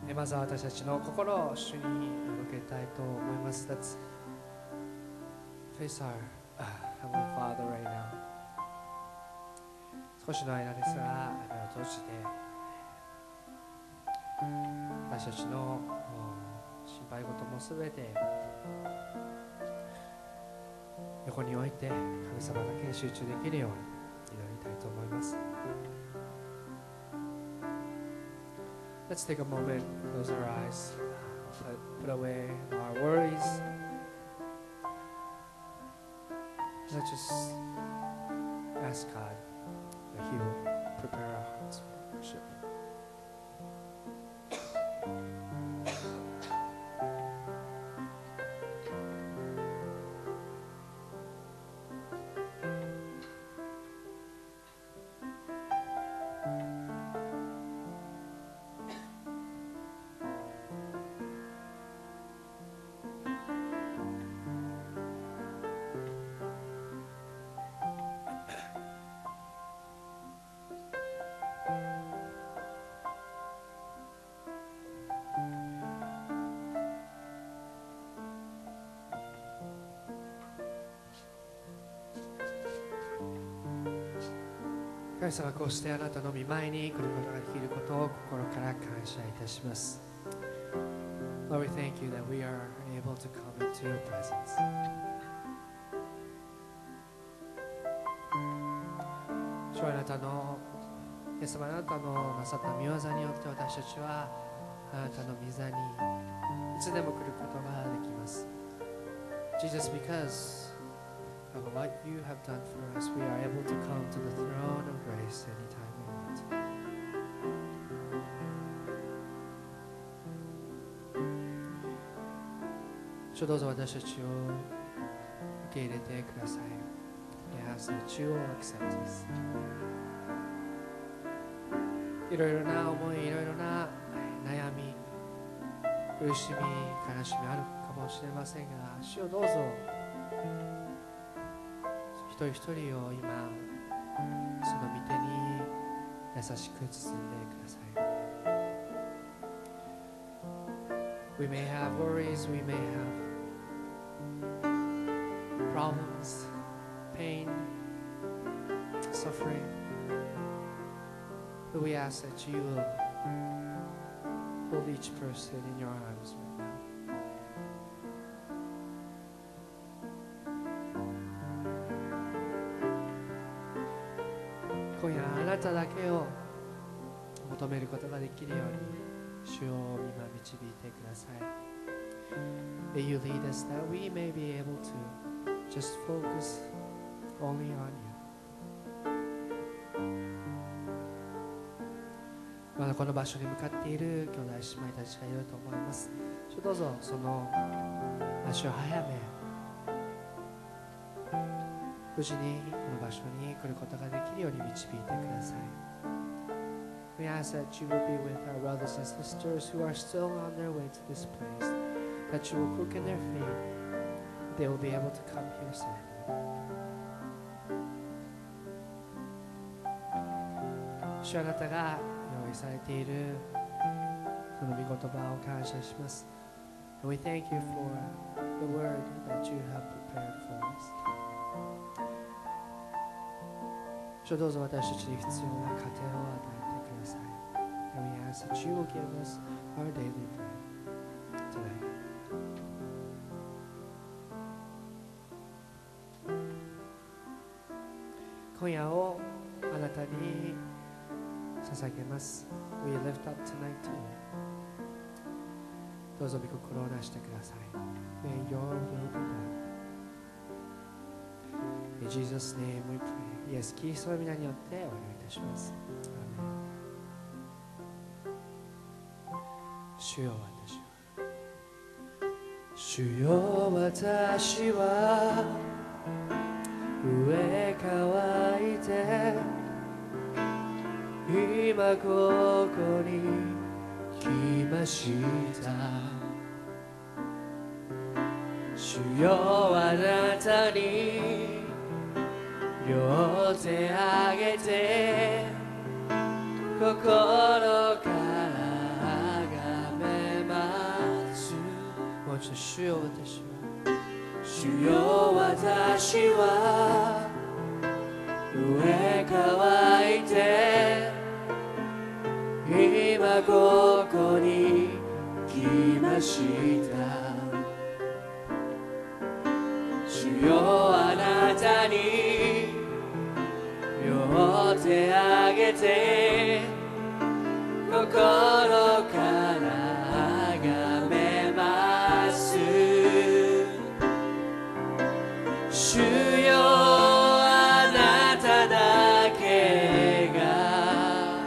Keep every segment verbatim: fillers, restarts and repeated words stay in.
まずは私たちの心を主に向けたいと思います。Let's face our Heavenly Father right now. 少しの間ですが目を閉じて私たちの心配事もすべて横に置いて神様だけに集中できるように祈りたいと思います。Let's take a moment, close our eyes, put, put away our worries. Let's just ask God that He will prepare our hearts for worship.神様、こうしてあなたの御前に来ることができることを心から感謝いたします。Lord, we thank you that we are able to come into your presence. 主はあなたの、イエス様、あなたのなさった御業によって私たちはあなたの御座にいつでも来ることができます。Jesus, because of what you have done for us, we are able to come to the throne of grace anytime we want. 主、どうぞ私たちを受け入れてください。We ask that you will accept us. いろいろな思い、いろいろな悩み、苦しみ、悲しみあるかもしれませんが、主をどうぞ一人一人を今その御手に優しく包んでください。 We may have worries, we may have problems, pain, suffering, but we ask that you will hold each person in your arms right now.今夜あなただけを求めることができるように主を今導いてください。 May you lead us that we may be able to just focus only on you. まだこの場所に向かっている兄弟姉妹たちがいると思います。主どうぞその足を早め無事にこの場所に来ることができるように導いてください。 We ask that you will be with our brothers and sisters who are still on their way to this place, that you will quicken their faith, they will be able to come here safely. 主あなたが用意されているこの御言葉を感謝します。 And we thank you for the word that you have prepared for us.主どうぞ私たちに必要な糧を与えてください。 And we ask that you will give us our daily bread tonight. 今夜をあなたに捧げます。 We lift up tonight to you. どうぞ御心をなしてください。 May your will be done. In Jesus' name we pray.イエス・キリストの皆によってお祈りいたします。主よ私は主よ私は飢え乾いて今ここに来ました。主よあなたに両手あげて心からあがめ主よ私は主よ私は上乾いて今ここに来ました主よあなたに両手あげて心からあがめます主よあなただけが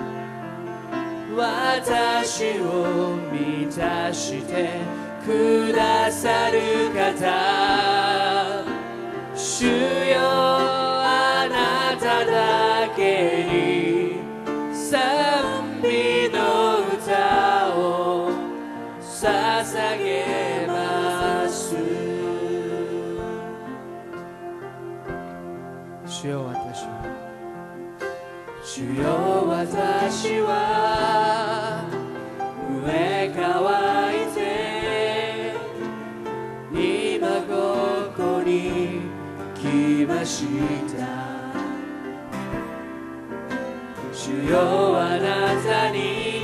私を満たしてくださる方主よあなただけに賛美の歌を捧げます主よ私は主よ私は上乾いて今ここに来ました主よあなたに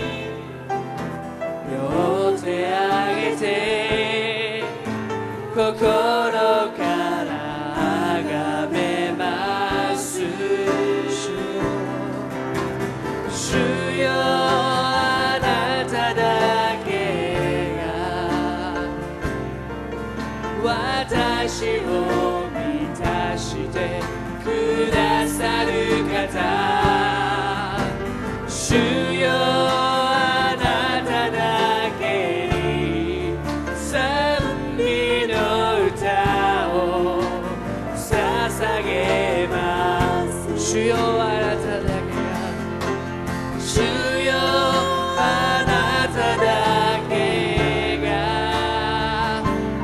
両手あげて心からあがめます主よあなただけが私を満たしてくださる方主よあなただけに賛美の歌を捧げます主よあなただけが主よあなただけが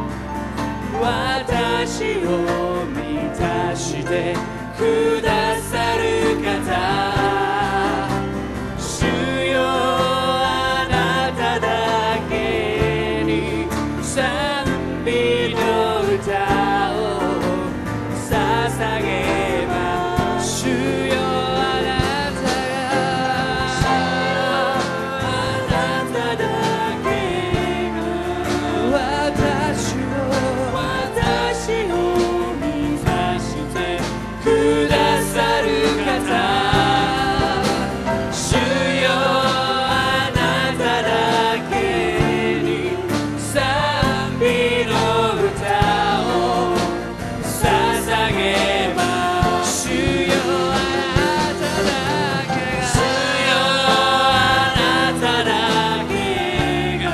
私を満たしてくださる方主よあなただけに賛美の歌を捧げます主よあなたがあなただけが私を私を満たしてくださる方主よあなただけに賛美の歌を捧げます主よあなただけが主よあなただけが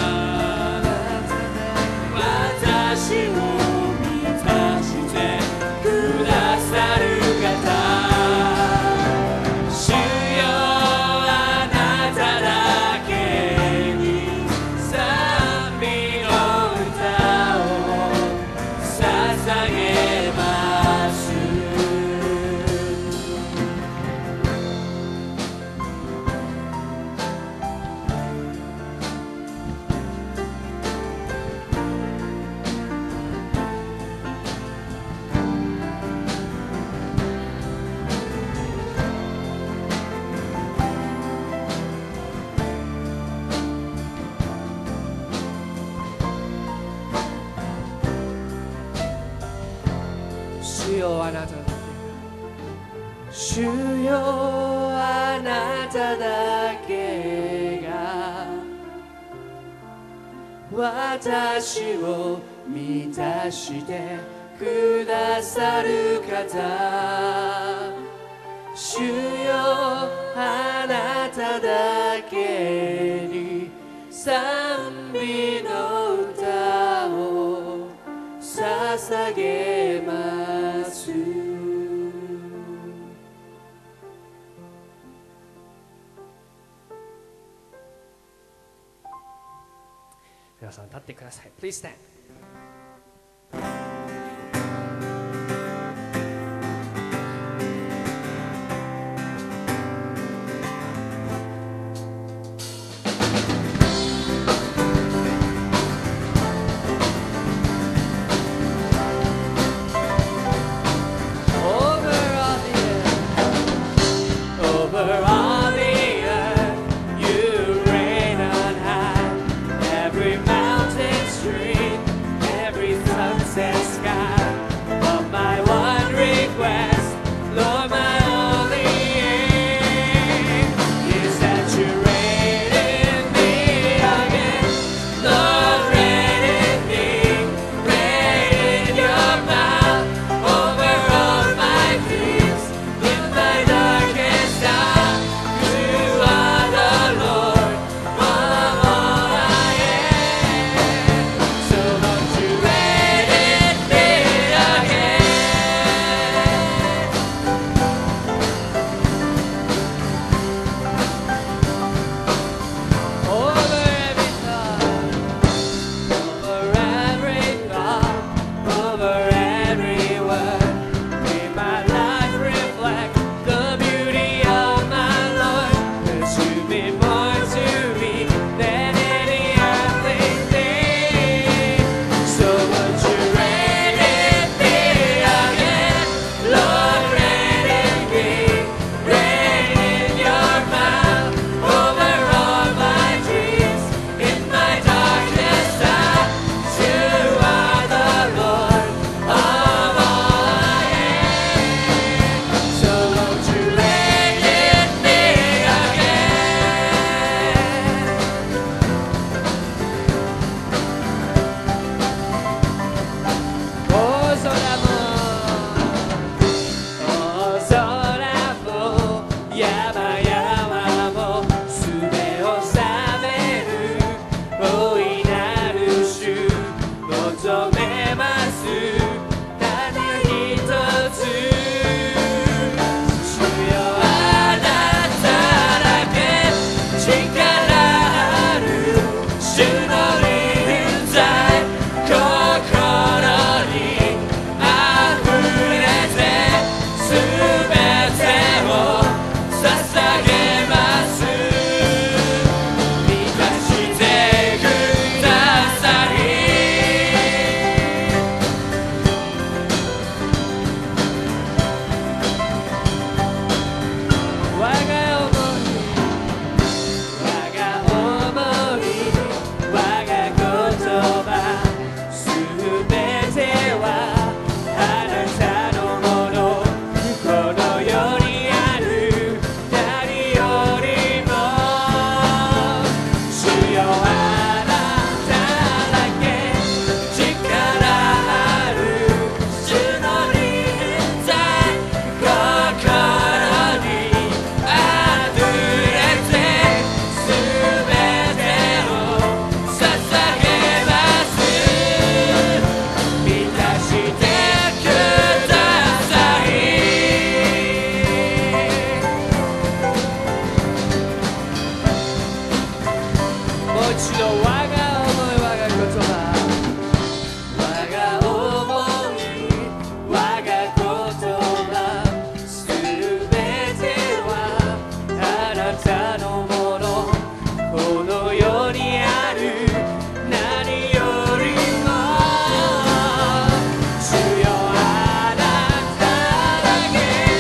私を満たしてくださる方主よあなただけに賛美の歌を捧げます主よあなただけが主よあなただけが私を満たしてくださる方主よあなただけに賛美の歌を捧げます皆さん立ってください Please stand う一度我が思い我が言葉我が想い我が言葉すべてはあなたのものこの世にある何よりも主よあなただけ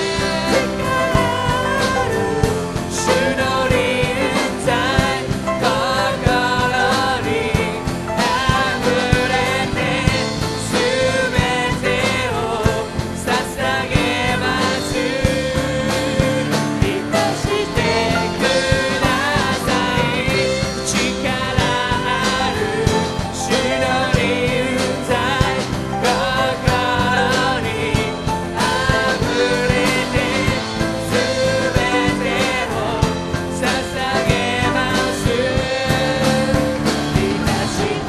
主の臨在心にあふれてすべてを捧げます満たしてください力ある主の臨在心にあふれてすべてを捧げます満たして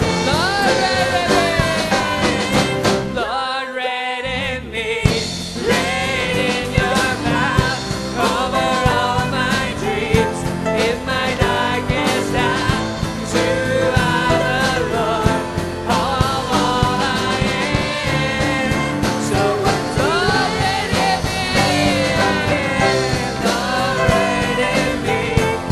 Lord, reign in me, reign in your power over all my dreams. In my darkest hour, you are the Lord of all I am. So Lord, reign in me, Lord, reign in me,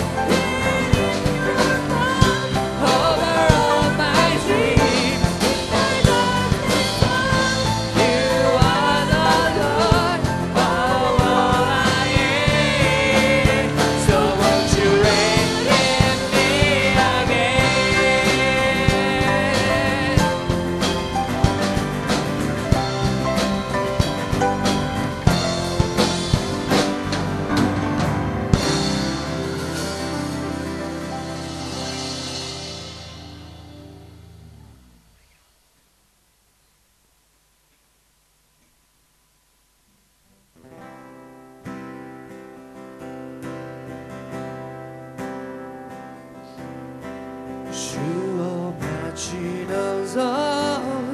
over all my dreams. You are the Lord of all I am. So won't you reign in me again?「主を待ち望む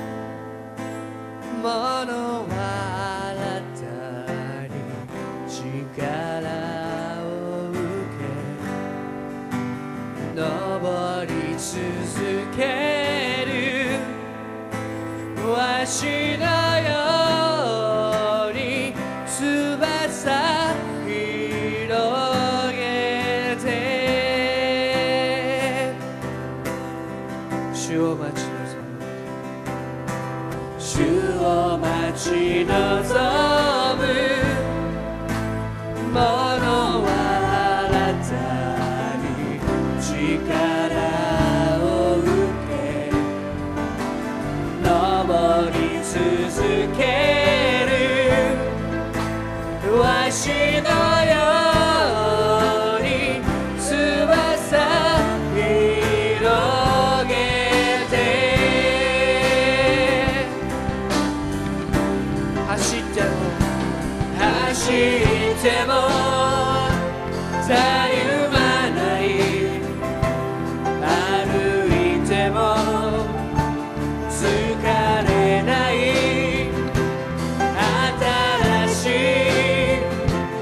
者はあなたに力を受け」「登り続けるわしのように翼広げて」主を待ち望む主を待ち望む者はあなたに力を受け登り続けるわしのように翼広げて走っても走ってもたゆまない歩いても疲れない新しい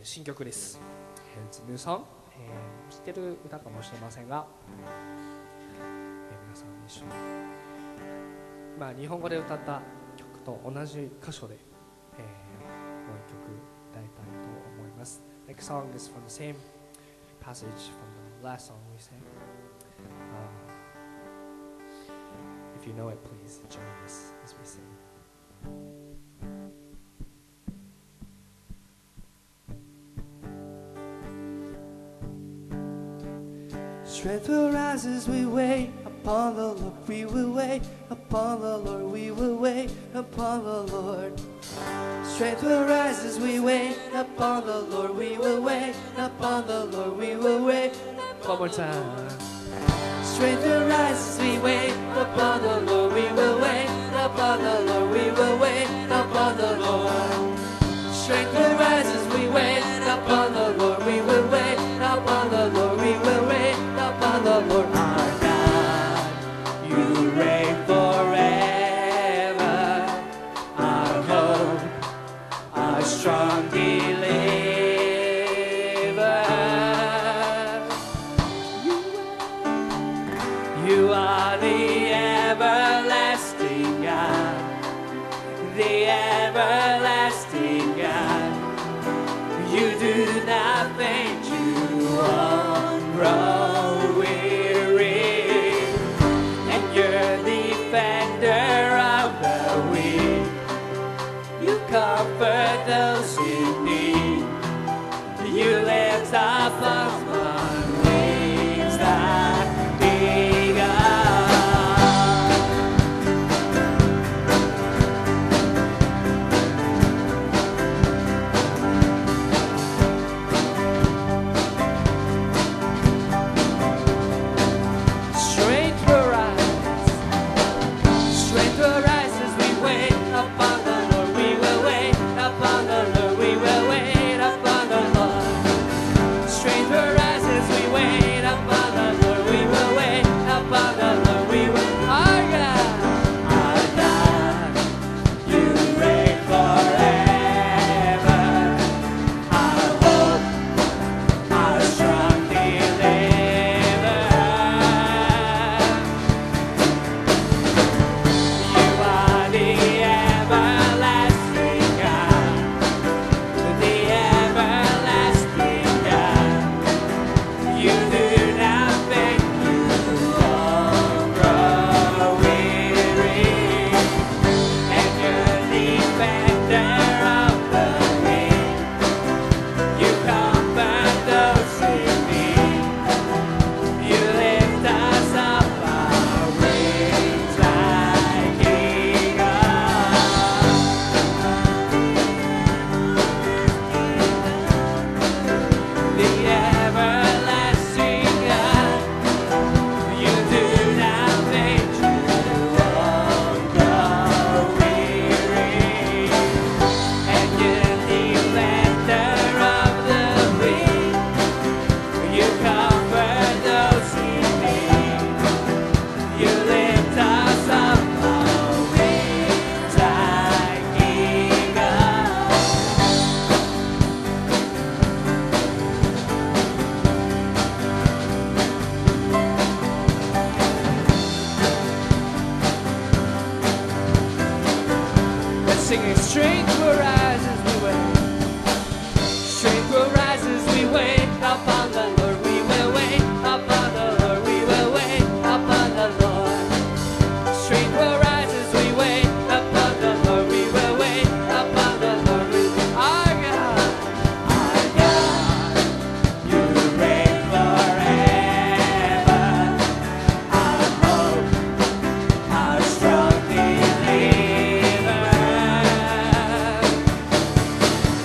ー新曲です。It's a new song、えー、知ってる歌かもしれませんが、えー皆さん一緒に、まあ、日本語で歌った曲と同じ箇所で、えー、もう一曲歌いたいと思います。Next song is from the same passage from the last song we sang. Um, if you know it, please join us as we sing. Strength will rise as we wait upon the Lord. We will wait upon the Lord. We will wait upon the Lord. Strength will rise as we wait upon the Lord. We will wait upon the Lord. We will wait. One more time. Strength will rise as we wait upon the Lord. We will wait upon the Lord. We will wait upon the Lord. Strength will rise as we wait upon the Lord. We will wait upon the Lord. We will wait upon the Lord. Our God, you reign forever. Our hope, our strong deliverer. You are the everlasting God, the everlasting God. You do not faint, you won't grow weary, and you're the defender of the weak. You comfort those in need. You lift up on wings like eagles. Strength will rise, strength will rise as we wait upon the Lord. We will wait upon the Lord. We will wait upon the Lord. Strength will rise as we wait upon the Lord. We will wait upon the Lord. We will. Our God, our God, you reign forever. Our hope, our strong deliverer. You are the everlasting God, the everlasting God. You do not faint, you won't grow weary, and you're the defender of the weak. You comfort those in need. You lift us up our wings like eagles. The everlasting God, you do not faint, you won't grow weary, and you're the defender of the weak. You comfort those in need. You lift us up our wings like eagles. Let's sing it. Strength will rise as we wait. Strength will rise as we wait upon the Lord. We will wait upon the Lord. We will wait upon the Lord. Strength will rise as we wait upon the Lord. We will wait upon the Lord. Our God, our God, you reign forever. Our hope, our strong deliverer.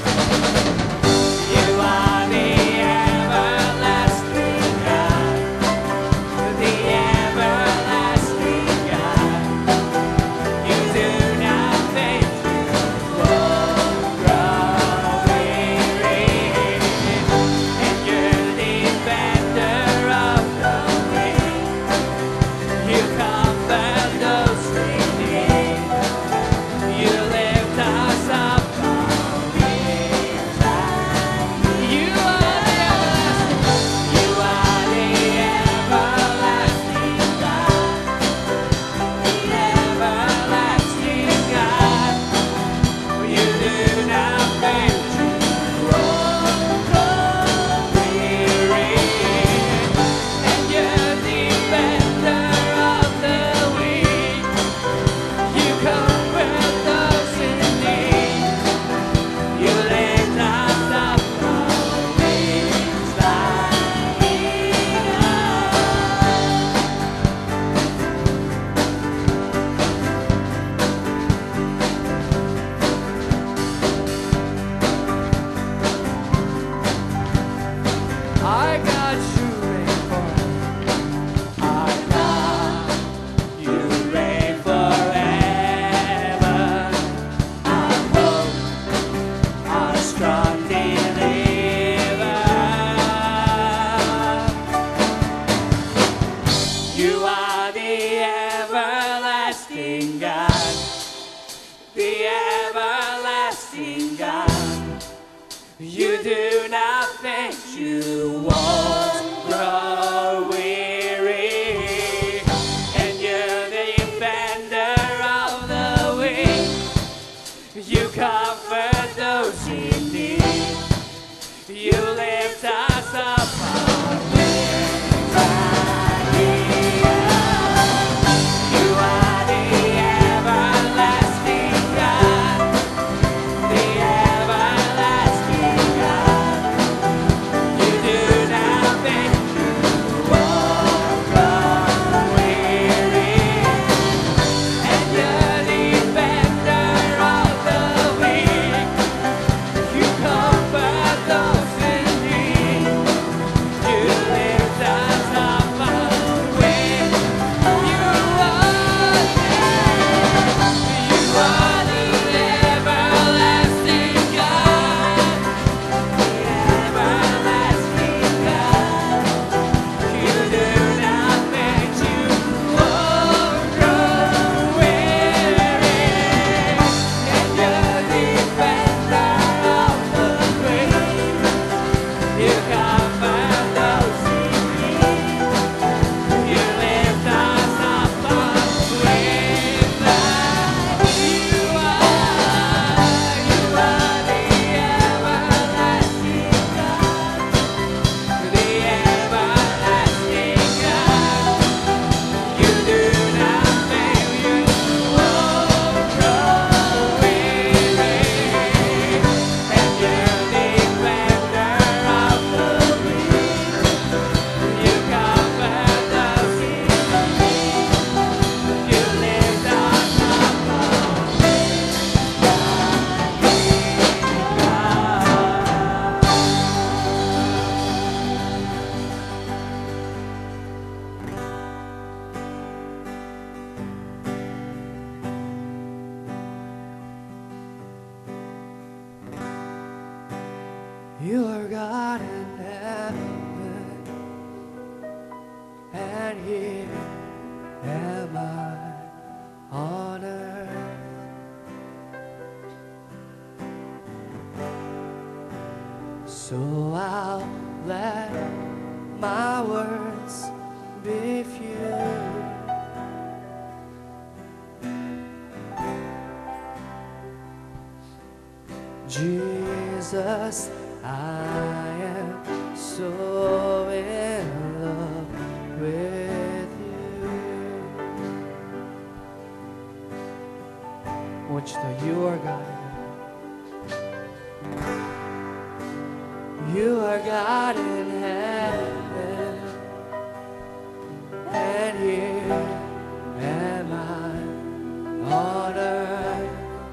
the everlasting God. You do not faint, you won't grow weary, and you're the defender of the weak. You comfort those in need. You lift us up. You are the everlasting God, the everlasting God. You do not faint, you won't grow weary, and you're the defender of the weak. You comfort those in need. You lift us up when you are there. You are the everlasting God, the everlasting God. You do not faint, you won't grow weary, and you're the defender of the weak. You comfort those in need. You lift us up with that. You are, you are the everlasting God, the everlasting God. You do not fail, you won't grow weary, and you're the defender of the weak. You comfort those in need. You lift us up with You are God in heaven, and here am I on earth. So I'll let my words be few. Jesus, I am so in love with you. I want you to know you are God. You are God in heaven, and here am I on earth.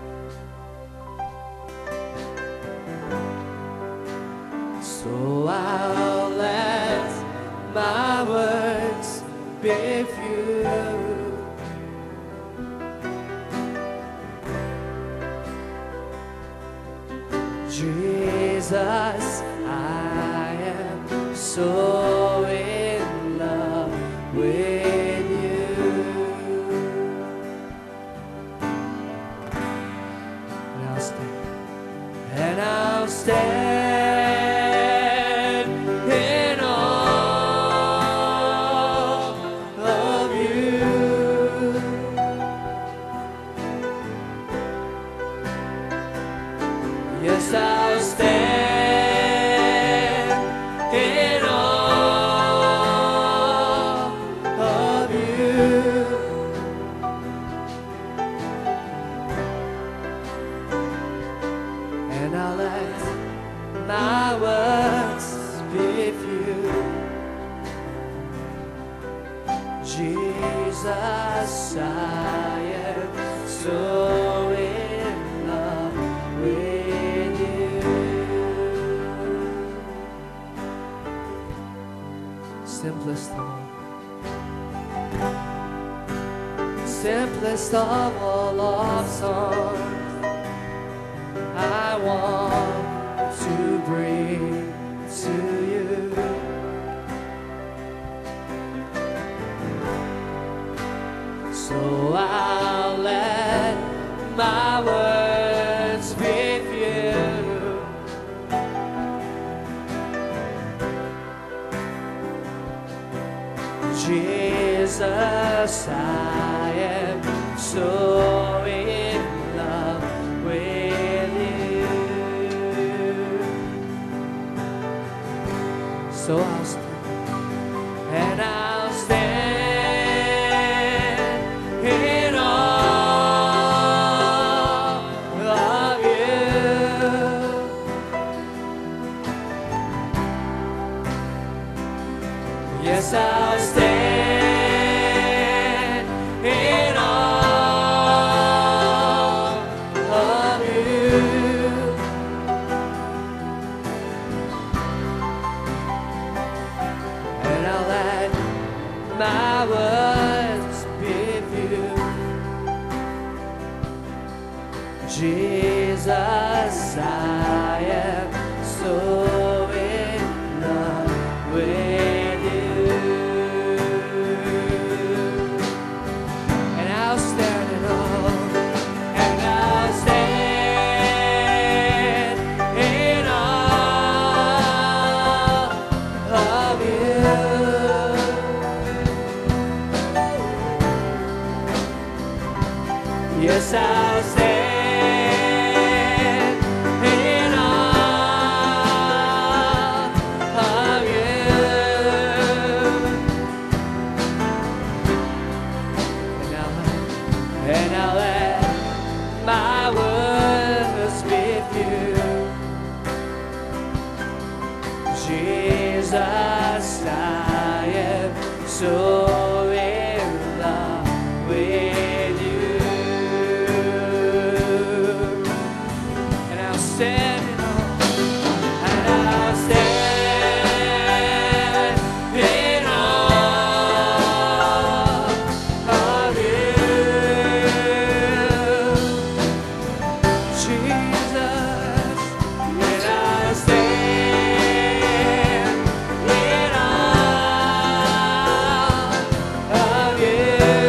So I'll let my words be few. Jesus, I am so in love with you. And I'll stand. And I'll stand. Yes, I'll stand in awe of you. And I'll let my words be few. Jesus, I am so in love with simplest of all, simplest of all love songs, I want to bring to you. So I'll let my words I am so in love with you. So I'll stand and I'll stand in awe of you. Yes, I'll stand in awe of you. And I'll let my words with you. Jesus, I am so in love with you. And I'll stand in awe, and I'll stand in awe of you. Yes, I'll stand in awe of you. And I'll let, and I'll let my words with you. Jesus, I am so in love with you. And I'll stand in awe, and I'll stand in awe of you. Jesus, and I'll stand in awe of you.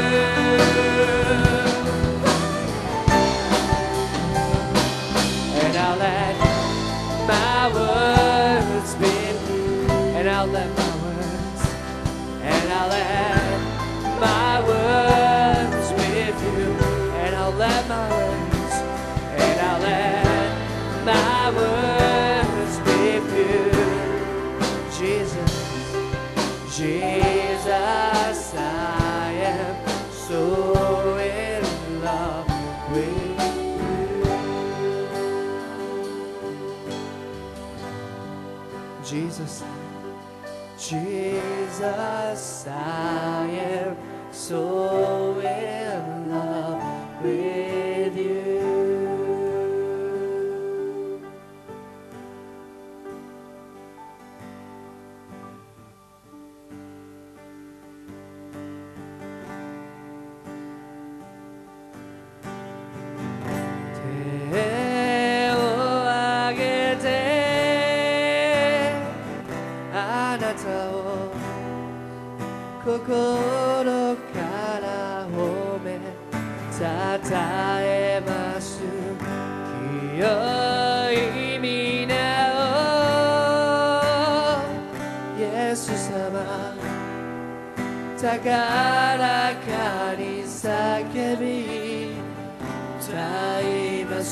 And I'll let my words be, and I'll let my words, and I'll let my words with you, and I'll let my words, and I'll let my words with you. Jesus, Jesus, I am so in love with you. Jesus, Jesus, I am so in love with you.手を挙げてあなたを心から褒めたたえます清い皆をイエス様高らかに叫び歌います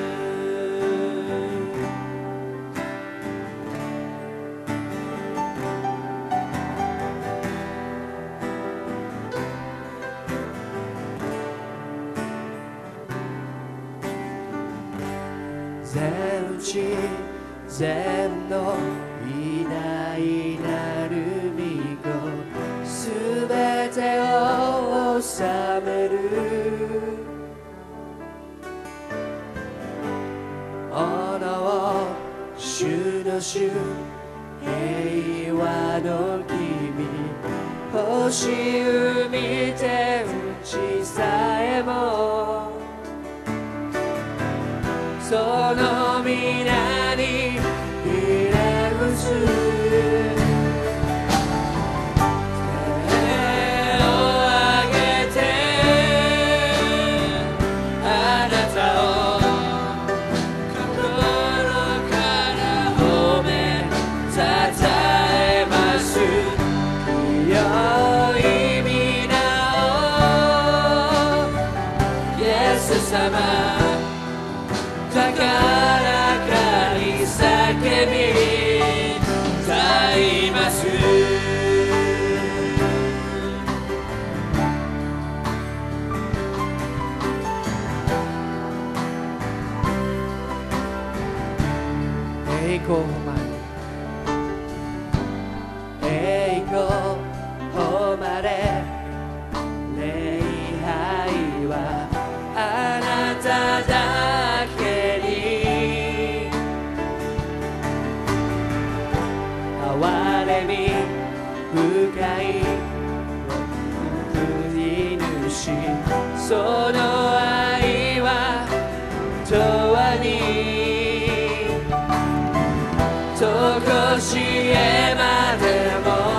全知全能偉大なる御子すべてを治めるおの主の主平和の君星海天地さえもその皆にひれ伏す手を挙げてあなたを心から褒めたたえます清い皆を栄光を誉れ栄光を誉れ礼拝はあなただけに憐れみ深い送り主その愛は永遠にとこしえまでも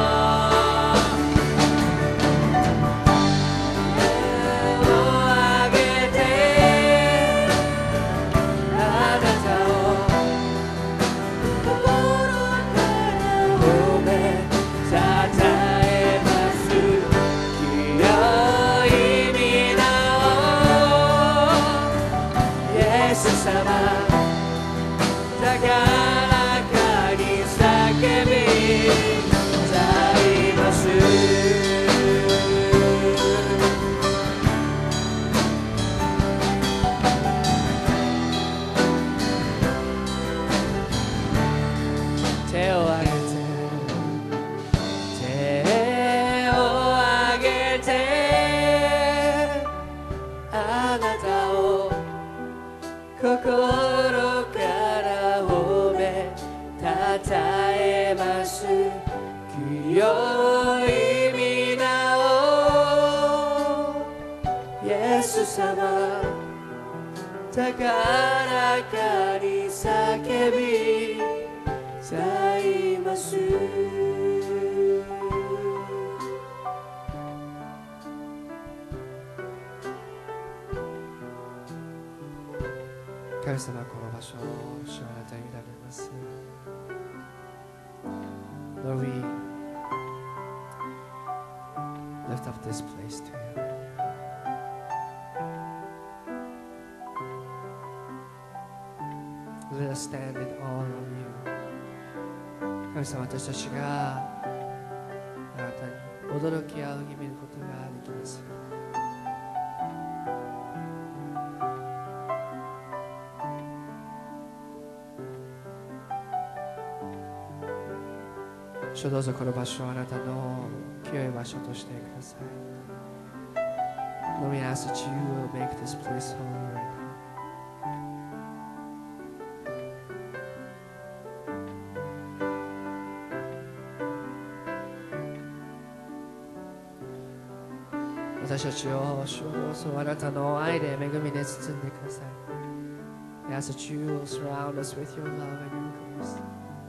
高らかに叫び祭ます。神様、この場所を主はあなたに委ねます。Lord, we lift up this place to you. Let us stand in awe of you. 神様、私たちがあなたに驚き仰ぎ見ることができます。主、どうぞこの場所をあなたの清い場所としてください。Lord, we ask that you will make this place holy right now.私たちを主をどうぞあなたの愛で恵みで包んでください。We ask that you will surround us with your love and your grace.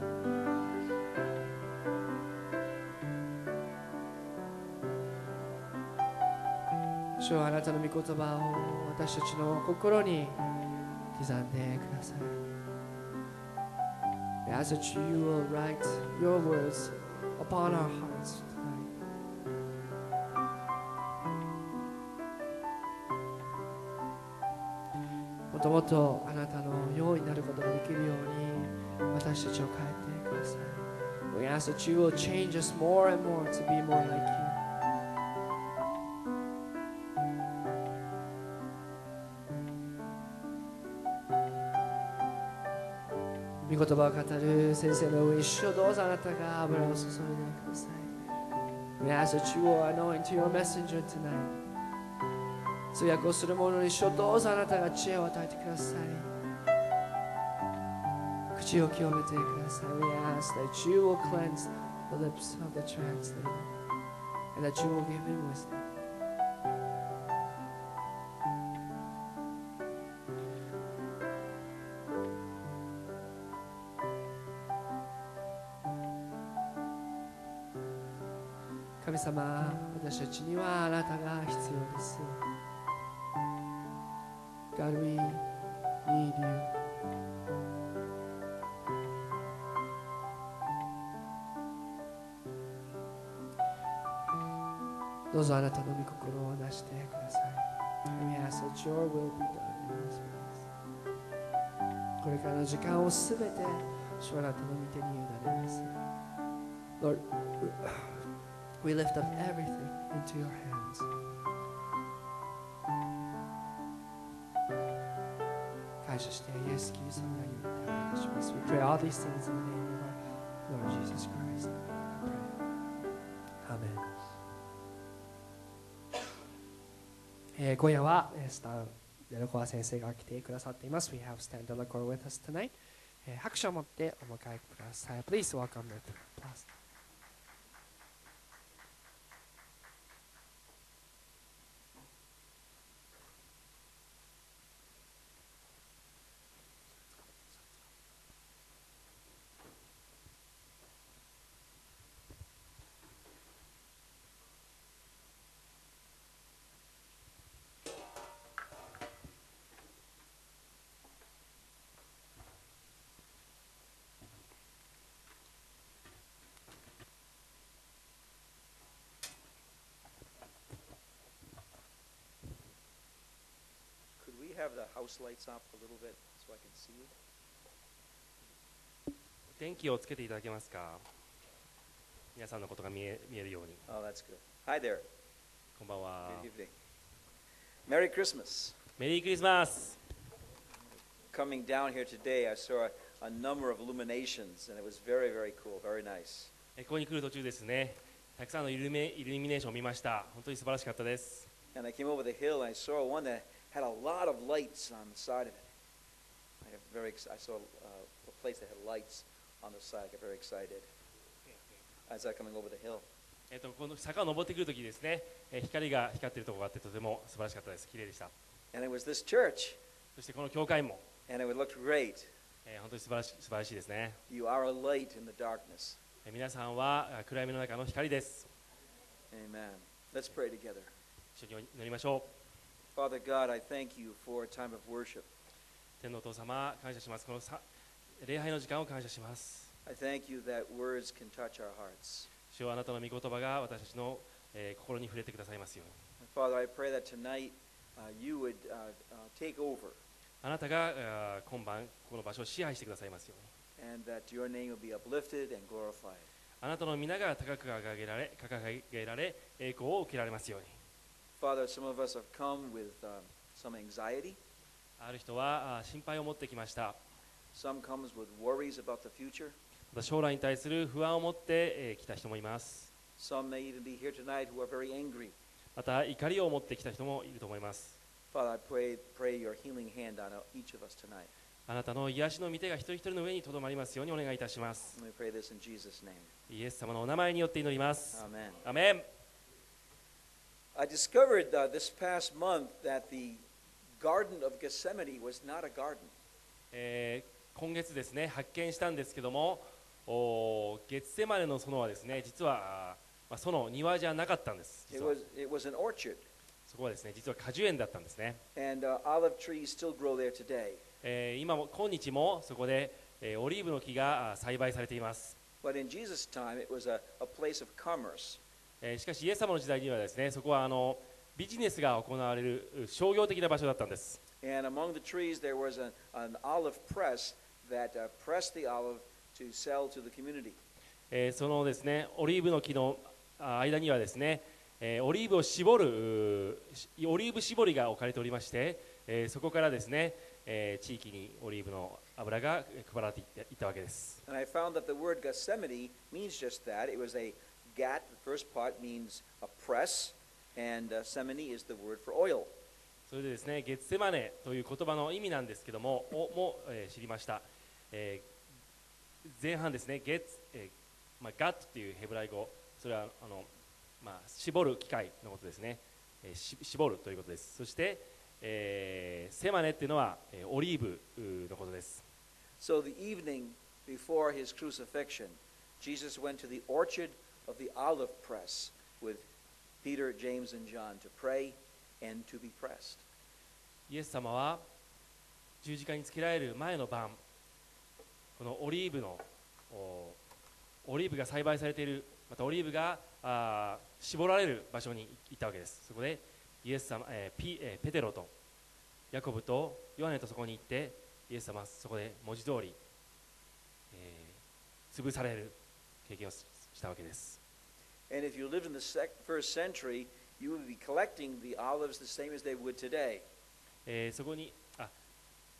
主はあなたの御言葉を私たちの心に刻んでください。We ask that you will write your words upon our hearts.もっともっとあなたのようになることができるように私たちを変えてください。We ask that you will change us more and more to be more like you. 御言葉を語る先生の上に主をどうぞあなたが油を注いでください。We ask that you will anoint your messenger tonight.通訳をする者に主をどうぞあなたが知恵を与えてください。口を清めてください。We ask that you will cleanse the lips of the translator and that you will give him wisdom. 神様、私たちにはあなたが必要です。God, we need you. どうぞあなたの御心をなしてください。We ask that your will be done in this place. これからの時間をすべて主はあなたの御手に委ねます。Lord, we lift up everything into your hands. 感謝してイエス・キリストの名によって願いします。We pray all these things in the name of our Lord Jesus Christ. We pray. Amen. えー今夜はえースタン・デルコア先生が来てくださっています。We have Stan Delacour with us tonight. えー拍手を持ってお迎えください。Please welcome them. Please. Could we have the house lights up a little bit so I can see you? 電気をつけていただけますか。皆さんのことが見え、見えるように。 Oh, that's good. Hi there. こんばんは。 Good evening. Merry Christmas. メリークリスマス。 Coming down here today, I saw a, a number of illuminations, and it was very, very cool, very nice. えここに来る途中ですね、たくさんのイルミイルミネーションを見ました。本当に素晴らしかったです。 And I came over the hill, and I saw one that had a lot of lights on the side of it. I, got very, ex- I saw uh, a place that had lights on the side. I got very excited as I coming over the hill. えっとこの坂を登ってくるときですね、え光が光っているところがあってとても素晴らしかったです。綺麗でした。 And it was this church, そしてこの教会も、 and it looked great. えー本当に素晴らし素晴らしいですね。 You are a light in the darkness. え皆さんはあ暗闇の中の光です。 Amen. Let's pray together. 一緒に祈りましょう。 Father God, I thank you for a time of worship. 天のお父様、感謝します。このさ礼拝の時間を感謝します。 I thank you that words can touch our hearts. 主よあなたの御言葉が私たちの、えー心に触れてくださいますように。 And Father, I pray that tonight uh, you would uh, uh, take over あなたがあー今晩この場所を支配してくださいますように。 and that your name will be uplifted and glorified. あなたの皆が高く掲げられ、掲げられ、栄光を受けられますように。 Father, some of us have come with um, some anxiety. ある人はあー心配を持ってきました。 Some comes with worries about the future. また将来に対する不安を持って、えー来た人もいます。 Some may even be here tonight who are very angry. また怒りを持ってきた人もいると思います。 Father, I pray, pray your healing hand on each of us tonight. あなたの癒しの御手が一人一人の上にとどまりますようにお願いいたします。 And we pray this in Jesus' name. イエス様のお名前によって祈ります。 Amen. アメン。 I discovered uh, this past month that the Garden of Gethsemane was not a garden. えー今月ですね発見したんですけども、おゲッセマネの園はですね実は、あまあ、その庭じゃなかったんです。 It 実は was, it was an orchard, そこはですね実は果樹園だったんですね。 and uh, olive trees still grow there today. えー今も今日もそこで、えーオリーブの木があ栽培されています。 But in Jesus' time, it was a, a place of commerce. えーしかしイエス様の時代にはですねそこはあのビジネスが行われるう商業的な場所だったんです。 And among the trees, there was an, an olive press that uh, pressed the olive to sell to the community. えーそのですねオリーブの木のあ間にはですね、えーオリーブを絞るうしオリーブ絞りが置かれておりまして、えーそこからですね、えー地域にオリーブの油が配られていったいったわけです。 And I found that the word Gethsemane means just that. It was a gat, the first part means a press, and uh, semene is the word for oil. それでですねゲッセマネという言葉の意味なんですけども、おも、えー知りました。えー前半ですねゲッツ、えーまあ、ガットというヘブライ語、それはあの、まあ、絞る機械のことですね、えーし絞るということです。そして、えーセマネっていうのは、えーオリーブうのことです。 So the evening before his crucifixion, Jesus went to the orchard of the olive press with Peter, James, and John to pray and to be pressed. イエス様は十字架につけられる前の晩、このオリーブのおオリーブが栽培されている、またオリーブがあー絞られる場所に行ったわけです。そこでイエス様、えーピえーペテロとヤコブとヨハネとそこに行って、イエス様はそこで文字通り、えー潰される経験をししたわけです。 And if you lived in the sec- first century, you would be collecting the olives the same as they would today. えーそこにあ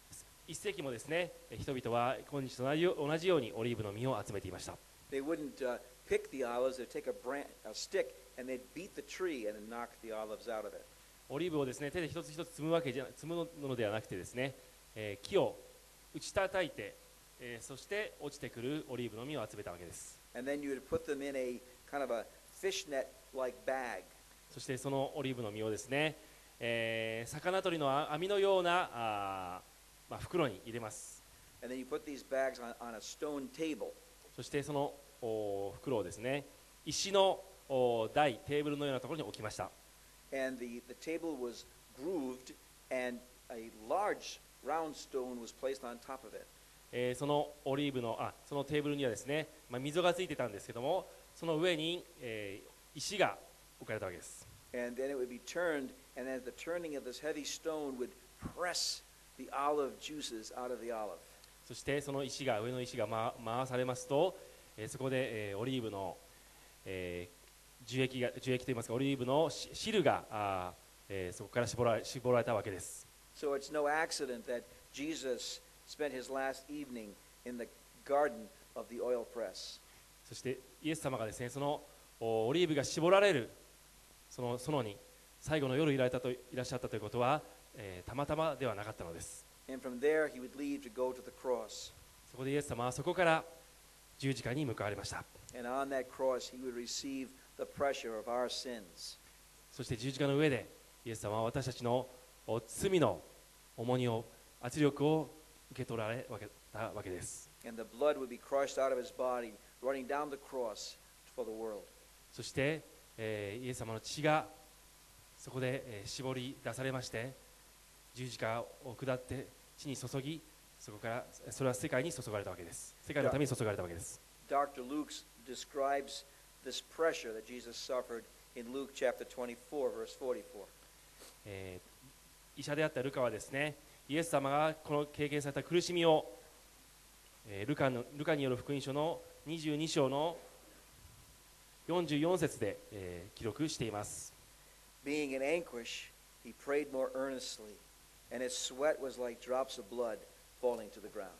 一世紀もですね人々は今日と同じよ同じようにオリーブの実を集めていました。 They wouldn't uh, pick the olives, they'd take a, branch, a stick and they'd beat the tree and then knock the olives out of it. オリーブをですね手で一つ一つ摘むわけじゃ摘むのではなくてですね、えー木を打ち叩いて、えーそして落ちてくるオリーブの実を集めたわけです。 And then you would put them in a kind of a fishnet-like bag. そしてそのオリーブの実をですね、えー魚取りの網のようなあー、まあ、袋に入れます。 And then you put these bags on, on a stone table. そしてそのお袋をですね石のお台テーブルのようなところに置きました。 And the, the table was grooved and a large round stone was placed on top of it. えーそのオリーブのあそのテーブルにはですね、まあ、溝がついてたんですけどもその上に、えー石が置かれたわけです。 And then it would be turned, and then the turning of this heavy stone would press the olive juices out of the olive. そしてその石が上の石が、ま、回されますと、えーそこで、えーオリーブの、えー樹液が樹液といいますかオリーブのし汁があー、えーそこから絞られ絞られたわけです。 So it's no accident that Jesus spent his last evening in the garden of the oil press. そしてイエス様がですねそのおオリーブが絞られるその園に最後の夜いられたといらっしゃったということは、えーたまたまではなかったのです。 And from there he would leave to go to the cross. そこでイエス様はそこから十字架に向かわれました。 And on that cross he would receive the pressure of our sins. そして十字架の上でイエス様は私たちのお罪の重荷を圧力を受け取られたわけです。 And the blood would be crushed out of his body, running down the cross for the world. そして、えーイエス様の血がそこで、えー絞り出されまして十字架を下って血に注ぎそこからそれは世界に注がれたわけです。世界のために注がれたわけです。 Doctor Luke describes this pressure that Jesus suffered in Luke chapter twenty-four, verse forty-four. えー医者であったルカはですねイエス様がこの経験された苦しみを、えールカのルカによる福音書のにじゅうに章のよんじゅうよん節で、えー記録しています。 Being in anguish, he prayed more earnestly, and his sweat was like drops of blood falling to the ground.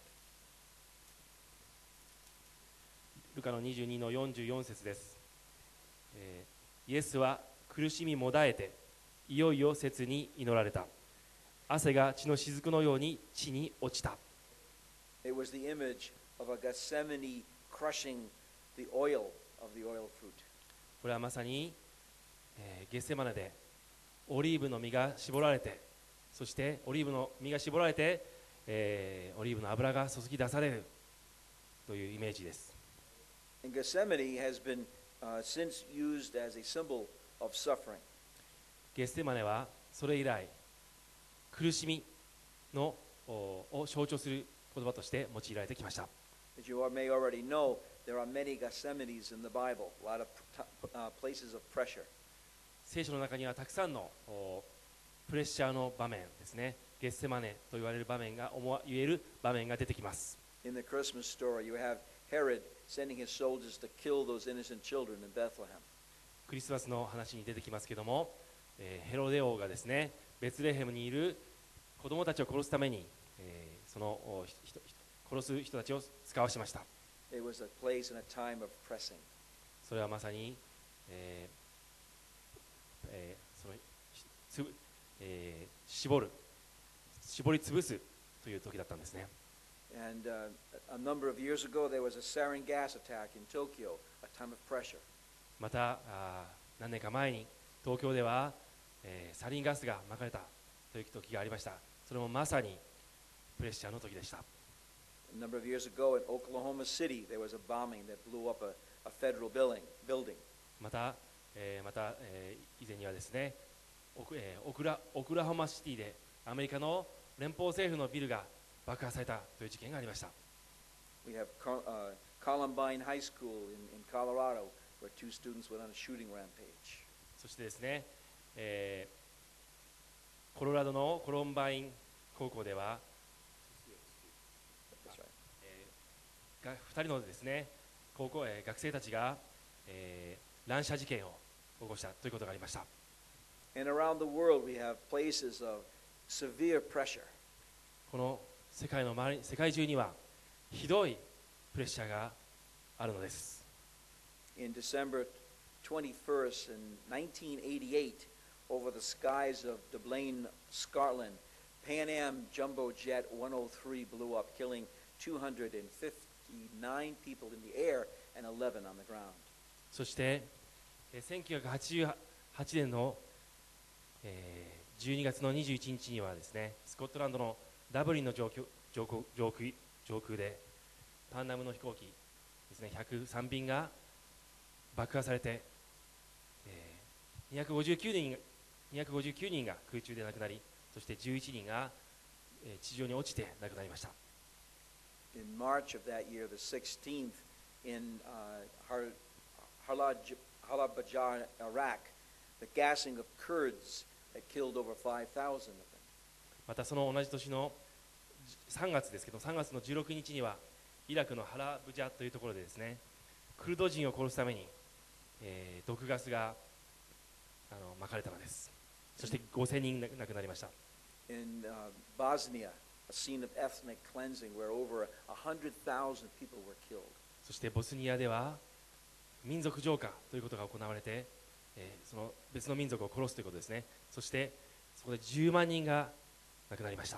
ルカのにじゅうにのよんじゅうよん節です。えーイエスは苦しみもだえていよいよ切に祈られた。汗が血の雫のように地に落ちた。 It was the image of a Gethsemane crushing the oil of the oil fruit. これはまさに、えーゲッセマネでオリーブの実が絞られてそしてオリーブの実が絞られて、えーオリーブの油が注ぎ出されるというイメージです。 And Gethsemane has been uh, since used as a symbol of suffering. ゲッセマネはそれ以来苦しみのおを象徴する言葉として用いられてきました。 As you may already know, there are many Gethsemanes in the Bible, a lot of uh, places of pressure. 聖書の中にはたくさんのおプレッシャーの場面ですね。ゲッセマネと言われる場面が思わ言える場面が出てきます。 In the Christmas story, you have Herod sending his soldiers to kill those innocent children in Bethlehem. クリスマスの話に出てきますけども、えーヘロデ王がですねベツレヘムにいる子供たちを殺すために、えーそのおひひ殺す人たちを使わしました。 It was a place and a time of pressing. それはまさに、えーえーそのひつぶ、えー絞る絞り潰すという時だったんですね。 And uh, a number of years ago, there was a sarin gas attack in Tokyo, a time of pressure. またあー何年か前に東京では、えーサリンガスが撒かれたという時がありました。それもまさにプレッシャーの時でした。 A number of years ago in Oklahoma City, there was a bombing that blew up a, a federal building. building. また、えーまた、えー以前にはですねオク,、えーオクラオクラホマシティでアメリカの連邦政府のビルが爆破されたという事件がありました。 We have Col- uh, Columbine High School in, in Colorado, where two students went on a shooting rampage. そしてですね、えーコロラドのコロンバイン高校では、 That's right. えーがふたりのですね高校、えー学生たちが、えー乱射事件を起こしたということがありました。 And around the world, we have places of severe pressure. この世界の周り世界中にはひどいプレッシャーがあるのです。 In December twenty-first in nineteen eighty-eight, over the skies of Dublin, Scotland, Pan Am Jumbo Jet one oh three blew up, killing two hundred fifty-nine people in the air and eleven on the ground. そしてえーせんきゅうひゃくはちじゅうはちねんの、えーじゅうにがつのにじゅういちにちにはですね、スコットランドのダブリンの上空上空上空上空でパンナムの飛行機ですね、ひゃくさんびんが爆破されて、えー、にひゃくごじゅうきゅうにんがにひゃくごじゅうきゅうにんが空中で亡くなり、そしてじゅういちにんが、えー地上に落ちて亡くなりました。 In March of that year, the sixteenth, in uh, Har- Harlaj- Halabja, Iraq, the gassing of Kurds that killed over five thousand of them. またその同じ年のさんがつですけど、さんがつのじゅうろくにちにはイラクのハラブジャというところでですね、クルド人を殺すために、えー毒ガスがあの撒かれたのです。そしてごせんにん亡くなりました。 In uh, Bosnia, a scene of ethnic cleansing where over one hundred thousand people were killed. そしてボスニアでは民族浄化ということが行われて、えーその別の民族を殺すということですね。そしてそこでじゅうまんにんが亡くなりました。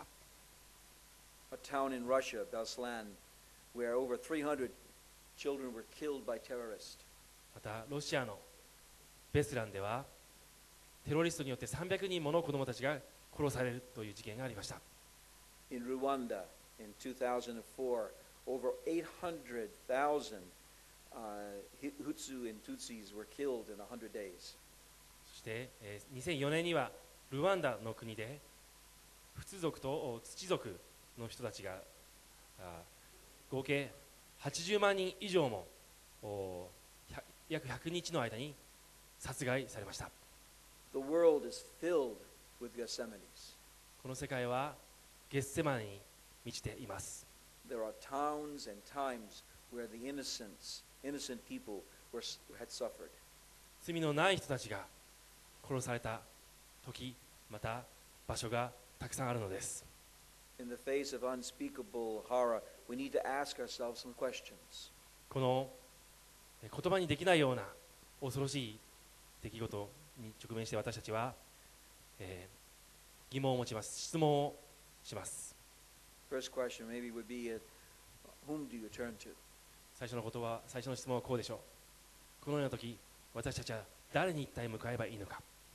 A town in Russia, Beslan, where over three hundred children were killed by terrorists. またロシアのベスランではテロリストによってさんびゃくにんもの子どもたちが殺されるという事件がありました。 In Rwanda, in two thousand four, over eight hundred thousand uh, Hutu and Tutsis were killed in one hundred days. そして、えーにせんよねんにはルワンダの国でフツ族とおツチ族の人たちがあ合計はちじゅうまんにん以上もおひゃ約ひゃくにちの間に殺害されました。 The world is filled with Gethsemanes. この世界はゲッセマネに満ちています。 There are towns and times where the innocents, innocent people were, had suffered. 罪のない人たちが殺された時、また場所がたくさんあるのです。 In the face of unspeakable horror, we need to ask ourselves some questions. このえー言葉にできないような恐ろしい出来事に直面して私たちは、えー疑問を持ちます。質問をします。 First question maybe would be, uh, whom do you turn to? 最初の言葉、最初の質問はこうでしょう。このような時、私たちは誰に一体向かえばいいのか。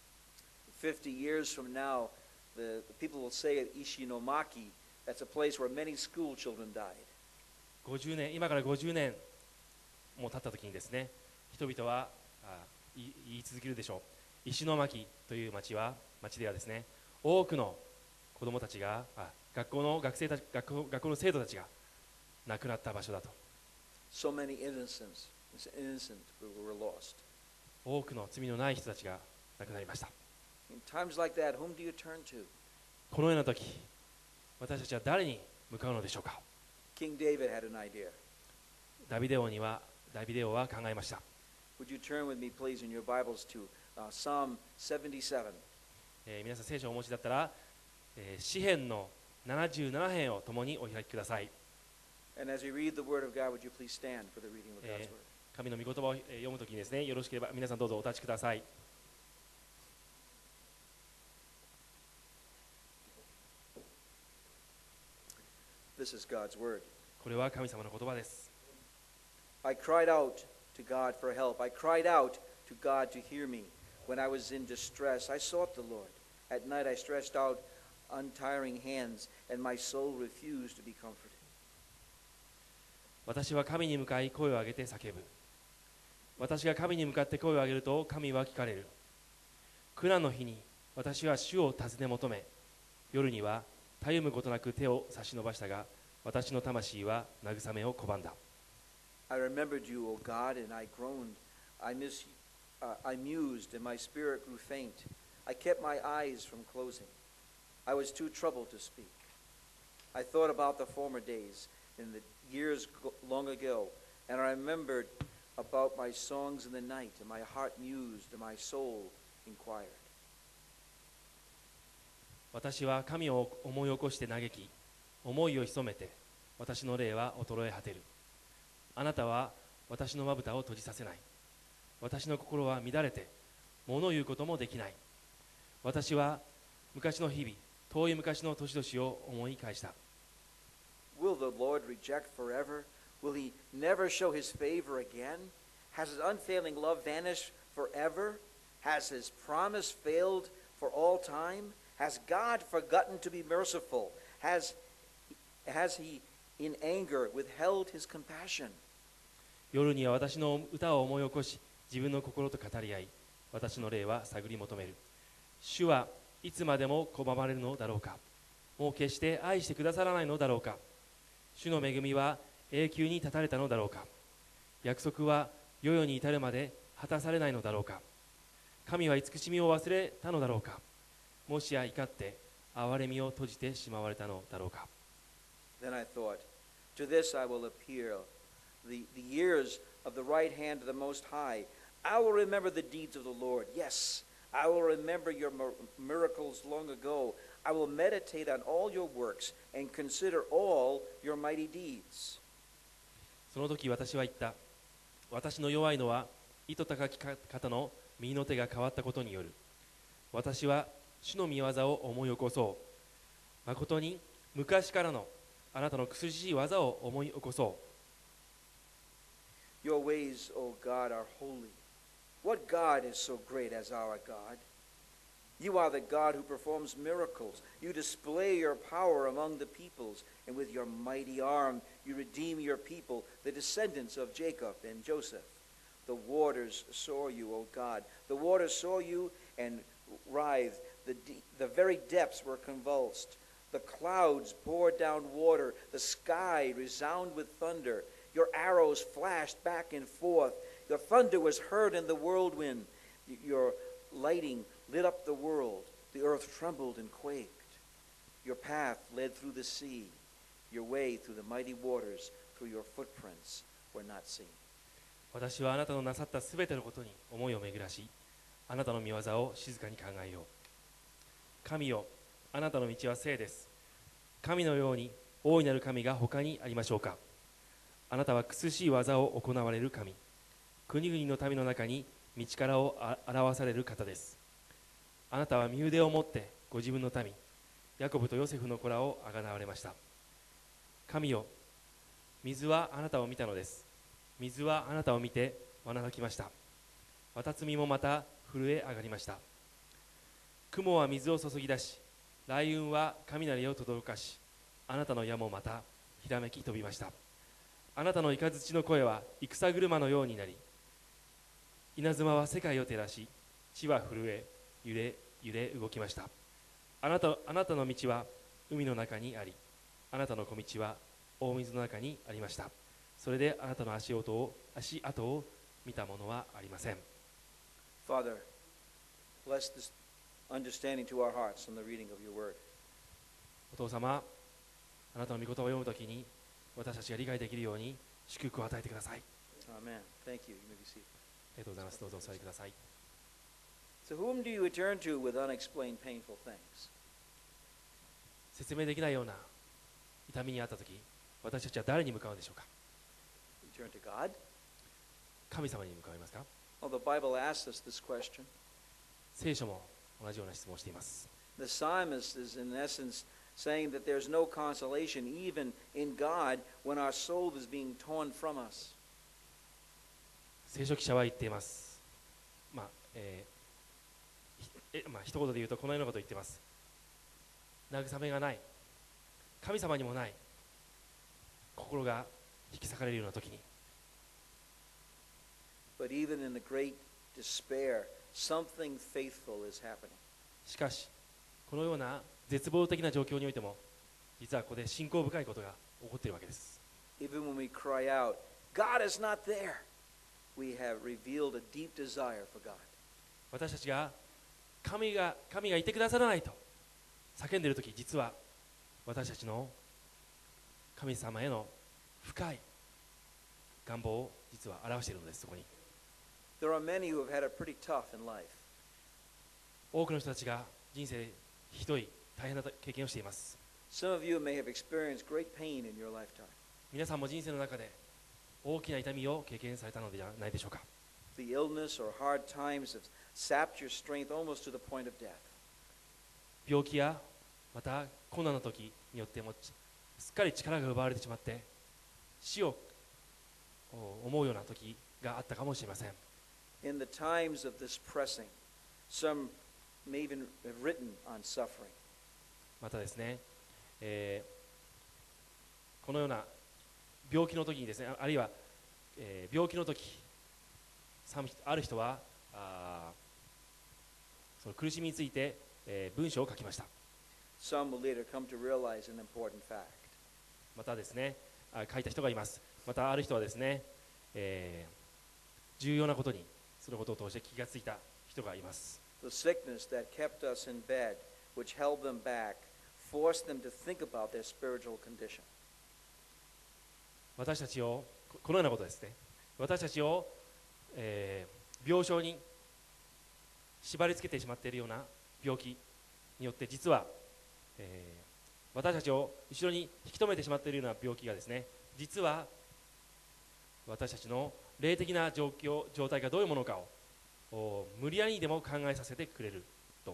fifty years from now, the, the people will say at Ishinomaki, that's a place where many school children died. ごじゅうねん、今からごじゅうねんもう経った時にですね、人々はあ言い言い続けるでしょう。石巻という町は町ではですね、多くの子どもたちがあ学校の学生たち学校学校の生徒たちが亡くなった場所だと。 So many innocents, innocent were lost. 多くの罪のない人たちが亡くなりました。 In times like that, whom do you turn to? このような時、私たちは誰に向かうのでしょうか。 King David had an idea. ダビデ王にはダビデ王は考えました。 Would you turn with me, please, in your Bibles to uh, Psalm seventy-seven? えー皆さん聖書をお持ちだったら、えー詩編のななじゅうなな編を共にお開きください。 And as we read the Word of God, would you please stand for the reading of God's Eh. Word? 神の御言葉をえー読むときにですね、よろしければ皆さんどうぞお立ちください。 This is God's Word. これは神様の言葉です。 I cried out to God for help. I cried out to God to hear me. When I was in distress, I sought the Lord. At night I stretched out untiring hands, and my soul refused to be comforted. 私は神に向かい声を上げて叫ぶ。私が神に向かって声を上げると神は聞かれる。苦難の日に私は主を尋ね求め、夜にはたゆむことなく手を差し伸ばしたが、私の魂は慰めを拒んだ。 I remembered you, O God, and I groaned. I, miss, uh, I mused, and my spirit grew faint. I kept my eyes from closing. I was too troubled to speak. I thought about the former days in the years go- long ago, and I remembered about my songs in the night, and my heart mused, and my soul inquired. 私は神を思い起こして嘆き、 思いを潜めて私の霊は衰え果てる。あなたは私のまぶたを閉じさせない。私の心は乱れて物を言うこともできない。私は昔の日々、遠い昔の年々を思い返した。 Will the Lord reject forever? Will he never show his favor again? Has his unfailing love vanished forever? Has his promise failed for all time? Has God forgotten to be merciful? Has, has he in anger withheld his compassion? 夜には私の歌を思い起こし、自分の心と語り合い、私の霊は探り求める。主はいつまでも拒まれるのだろうか。もう決して愛してくださらないのだろうか。主の恵みは永久に断たれたのだろうか。約束は世々に至るまで果たされないのだろうか。神は慈しみを忘れたのだろうか。もしや怒って憐れみを閉じてしまわれたのだろうか。 Then I thought, to this I will appeal, the, the years of the right hand of the Most High. I will remember the deeds of the Lord. Yes, I will remember your mir- miracles long ago. I will meditate on all your works and consider all your mighty deeds. その時私は言った。私の弱いのは糸高き方の右の手が変わったことによる。私は主の御業を思い起こそう。誠に昔からのあなたの苦しい技を思い起こそう。 Your ways, O God, are holy. What God is so great as our God? You are the God who performs miracles. You display your power among the peoples, and with your mighty arm you redeem your people, the descendants of Jacob and Joseph. The waters saw you, O God. The waters saw you and writhed. The, de- the very depths were convulsed. The clouds poured down water. The sky resounded with thunder. Your arrows flashed back and forth. Your thunder was heard in the whirlwind. Y- Your lighting lit up the world. The earth trembled and quaked. Your path led through the sea. Your way through the mighty waters, through your footprints were not seen. 私はあなたのなさったすべてのことに思いを巡らし、あなたの御業を静かに考えよう。神よ、あなたの道は聖です。神のように大いなる神が他にありましょうか。あなたは苦しい技を行われる神。国々の民の中に道からを表される方です。あなたは身腕を持ってご自分の民、ヤコブとヨセフの子らをあがなわれました。神よ、水はあなたを見たのです。水はあなたを見てわながきました。綿摘みもまた震え上がりました。雲は水を注ぎ出し、雷雲は雷を轟かし、あなたの矢もまたひらめき飛びました。あなたの雷の声は戦車のようになり、稲妻は世界を照らし、地は震え、揺れ、揺れ動きました。あなた、あなたの道は海の中にあり、あなたの小道は大水の中にありました。それであなたの足音を、足跡を見たものはありません。 Father, bless this understanding to our hearts from the reading of your word. お父様、あなたの御言葉を読むときに私たちが理解できるように祝福を与えてください。 Amen. Thank you. You may be seated. ありがとうございます。どうぞお座りください。 So whom do you return to with unexplained painful things? 説明できないような痛みにあったとき、私たちは誰に向かうでしょうか。 Return to God? 神様に向かいますか。 Well, the Bible asks us this question. 聖書も同じような質問をしています。 The psalmist is in essence saying that there's no consolation even in God when our soul is being torn from us. 聖書記者は言っています。まあ、えーひえまあ、一言で言うとこのようなことを言っています。慰めがない、神様にもない、心が引き裂かれるような時に。 But even in the great despair, something faithful is happening. しかし、このような絶望的な状況においても、実はここで信仰深いことが起こっているわけです。 Even when we cry out, God is not there, we have revealed a deep desire for God. 私たちが神が神がいてくださらないと叫んでいるとき、実は私たちの神様への深い願望を実は表しているのです。そこに There are many who have had it pretty tough in life. 多くの人たちが人生ひどい大変な経験をしています。 Some of you may have experienced great pain in your lifetime. 皆さんも人生の中で大きな痛みを経験されたのではないでしょうか。 The illness or hard times have sapped your strength almost to the point of death. 病気やまた困難な時によってもすっかり力が奪われてしまって死を思うような時があったかもしれません。 In the times of this pressing, some may even have written on suffering. またですね、えーこのような病気の時にですね、ああるいは、えー病気の時、さんある人はあーその苦しみについて、えー文章を書きました。 Some will later come to realize an important fact. またですね、あ書いた人がいます。またある人はですね、えー重要なことにそのことを通して気がついた人がいます。 The sickness that kept us in bed, which held them back, forced them to think about their spiritual condition. 私たちをここのようなことですね。私たちを、えー病床に縛り付けてしまっているような病気によって実は、えー私たちを後ろに引き止めてしまっているような病気がですね、実は私たちの霊的な状況状態がどういうものかをお無理やりにでも考えさせてくれると。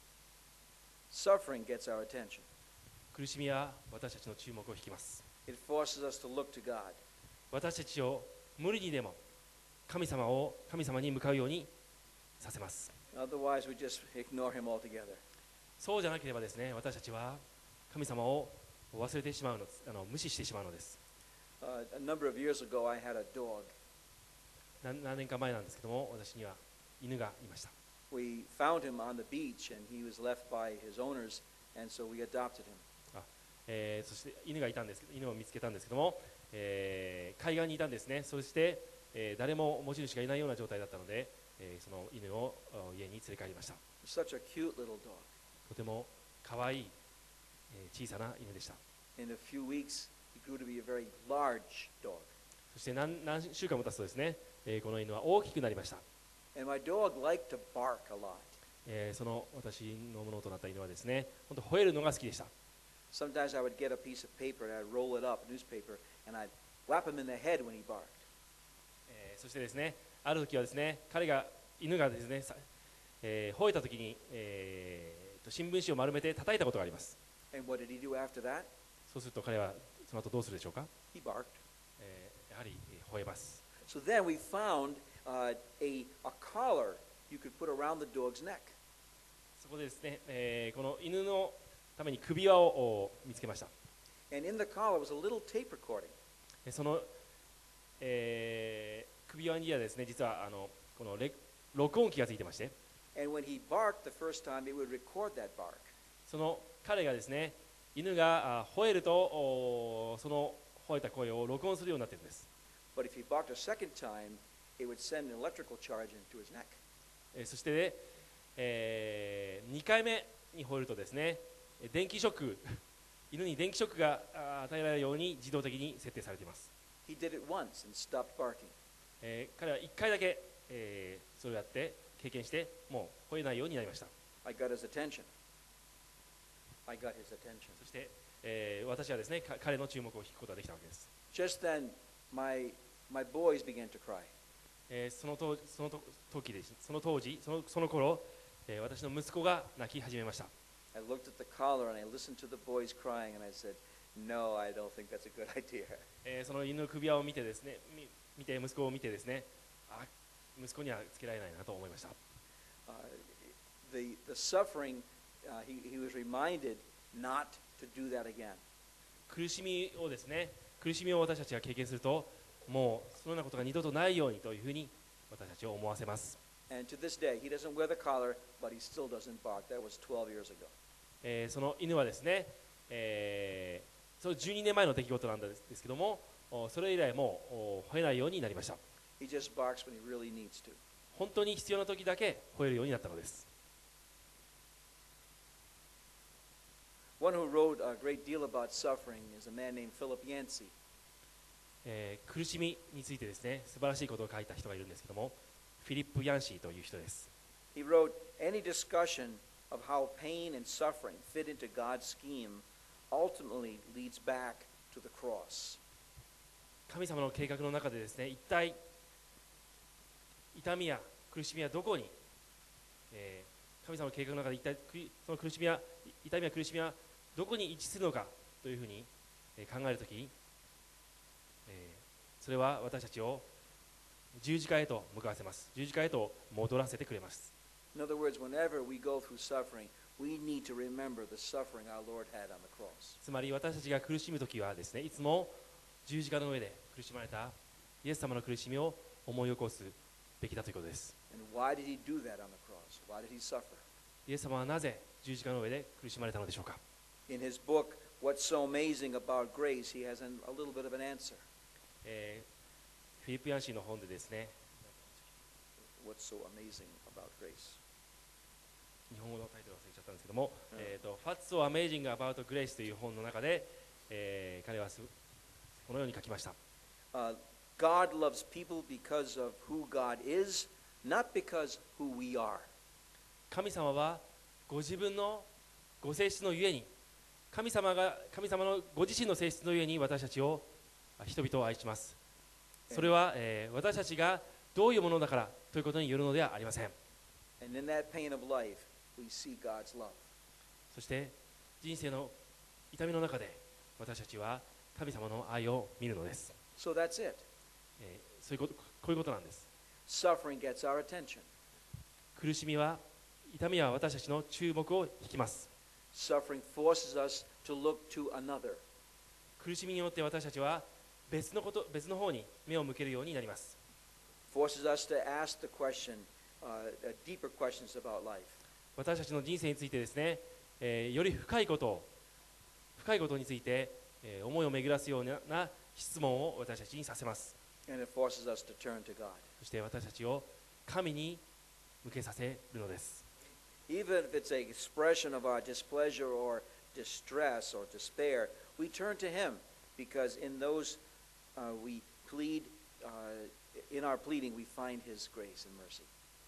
Suffering gets our attention. 苦しみは私たちの注目を引きます。 It forces us to look to God. 私たちを無理にでも神様を神様に向かうようにさせます。 Otherwise, we just ignore Him altogether. そうじゃなければですね、私たちは神様を忘れてしまうのです。あの無視してしまうのです。 Uh, a number of years ago, I had a dog. 何何年か前なんですけども、私には犬がいました。 We found him on the beach, and he was left by his owners, and so we adopted him. あえーそして犬がいたんですけど、犬を見つけたんですけども、えー海岸にいたんですね。そして、えー誰も持ち主がいないような状態だったので、えーその犬をお家に連れ帰りました。 Such a cute little dog. とても可愛い、えー小さな犬でした。 In a few weeks, he grew to be a very large dog. そして 何, 何週間も経つとですね、えーこの犬は大きくなりました。 And my dog liked to bark a lot. えーその私のものとなった犬はですね、本当吠えるのが好きでした。 Sometimes I would get a piece of paper and I'd roll it up, newspaper, and I'd whap him in the head when he barked. えーそしてですね、ある時はですね、彼が犬がですね、さえー吠えた時に、えーと新聞紙を丸めて叩いたことがあります。 And what did he do after that? そうすると彼はその後どうするでしょうか。 He barked. えーやはりえー吠えます。 So then we found uh, a, a collar you could put around the dog's neck. そこでですね、えーこの犬のために首輪をお見つけました。 And in the collar was a little tape recording. えその、えー首輪にはですね、実はあのこのレ録音機がついてまして、 And when he barked the first time, it would record that bark. その彼がですね、犬があ吠えるとおその吠えた声を録音するようになっているんです。 But if he barked a second time, it would send an electrical charge into his neck. えーそして、ねえーにかいめに吠えるとですね、え電気ショック犬に電気ショックがあ与えられるように自動的に設定されています。 He did it once and stopped barking. えー彼はいっかいだけ、えーそれをやって経験してもう吠えないようになりました。 I got his attention. I got his attention. そして、えー私はですねか彼の注目を引くことができたわけです。 Just then, my, my boys began to cry. えーその当そのと時ですその当時そのその頃、えー私の息子が泣き始めました。 I looked at the collar and I listened to the boys crying and I said, no, I don't think that's a good idea. えーその犬の首輪を見てですねみ見て息子を見てですね、あ息子にはつけられないなと思いました。 Uh, the, the suffering, uh, he, he was reminded not to do that again. 苦しみをですね苦しみを私たちが経験するともうそのようなことが二度とないようにというふうに私たちを思わせます。 And to this day, he doesn't wear the collar, but he still doesn't bark. That was twelve years ago. えーその犬はですね、えーそのじゅうにねんまえの出来事なんですですけども、おそれ以来もうお吠えないようになりました。 He just barks when he really needs to. 本当に必要な時だけ吠えるようになったのです。 One who wrote a great deal about suffering is a man named Philip Yancey. えー苦しみについてですね素晴らしいことを書いた人がいるんですけども、フィリップ・ヤンシーという人です。 He wrote, any discussion of how pain and suffering fit into God's scheme ultimately leads back to the cross. 神様の計画の中でですね、一体痛みや苦しみはどこに、えー、神様の計画の中で一体その苦しみや痛みや苦しみはどこに位置するのかというふうに考えるとき、えー、それは私たちを十字架へと向かわせます。十字架へと戻らせてくれます。 In other words, whenever we go through suffering, we need to remember the suffering our Lord had on the cross. つまり私たちが苦しむときはですね、いつも十字架の上で苦しまれたイエス様の苦しみを思い起こすべきだということです。 And why did he do that on the cross? Why did he suffer? イエス様はなぜ十字架の上で苦しまれたのでしょうか。 In his book, What's So Amazing About Grace, he has an, a little bit of an answer. えー、フィリピアン誌の本でですね、 What's so amazing about grace? 日本語のタイトル忘れちゃったんですけども、 うんえーと、What's So Amazing About Grace という本の中で、えー、彼はこのように書きました。 Uh, God loves people because of who God is, not because who we are. 神様はご自分のご性質のゆえに、神様が神様のご自身の性質のゆえに私たちを人々を愛します。それは、えー、私たちがどういうものだからということによるのではありません。 And in that pain of life, we see God's love. そして人生の痛みの中で私たちは神様の愛を見るのです。 So that's it. えー、そういうこと、こういうことなんです。 Suffering gets our attention. 苦しみは、痛みは私たちの注目を引きます。 Suffering forces us to look to another. 苦しみによって私たちは別のこと、別の方に目を向けるようになります。 Forces us to ask the question, uh, deeper questions about life. 私たちの人生についてですね、えー、より深いことを、深いことについて、えー、思いを巡らすような質問を私たちにさせます。 And it forces us to turn to God. そして私たちを神に向けさせるのです。 Even if it's an expression of our displeasure or distress or despair, we turn to Him because in those uh, we plead, uh, in our pleading we find His grace and mercy.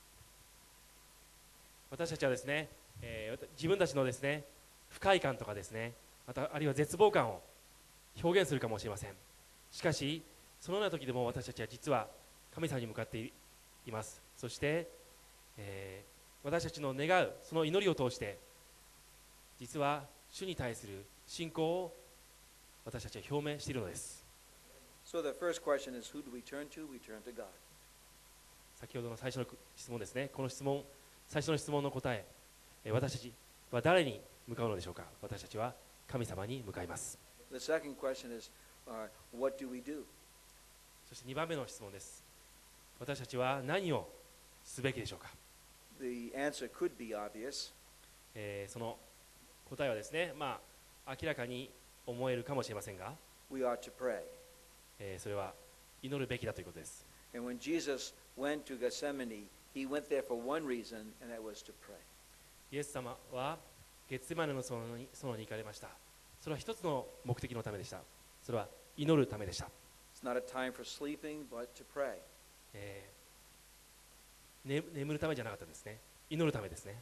私たちはですね、えー、自分たちのですね、不快感とかですね、またあるいは絶望感を表現するかもしれません。しかし、そのような時でも私たちは実は神様に向かっています。そして、えー私たちの願うその祈りを通して実は主に対する信仰を私たちは表明しているのです。 So the first question is, who do we turn to? We turn to God. 先ほどの最初の質問ですね。この質問、最初の質問の答え、私たちは誰に向かうのでしょうか。私たちは神様に向かいます。 The second question is, uh, what do we do? そしてにばんめの質問です。私たちは何をすべきでしょうか。 The answer could be obvious. えー、その答えはですね、まあ、明らかに思えるかもしれませんが、 We ought to pray. えー、それは祈るべきだということです。 And when Jesus went to Gethsemane, he went there for one reason, and that was to pray. イエス様はゲッツェマネの園に、園に行かれました。それは一つの目的のためでした。それは祈るためでした。 It's not a time for sleeping, but to pray. えーね、眠るためじゃなかったんですね。祈るためですね。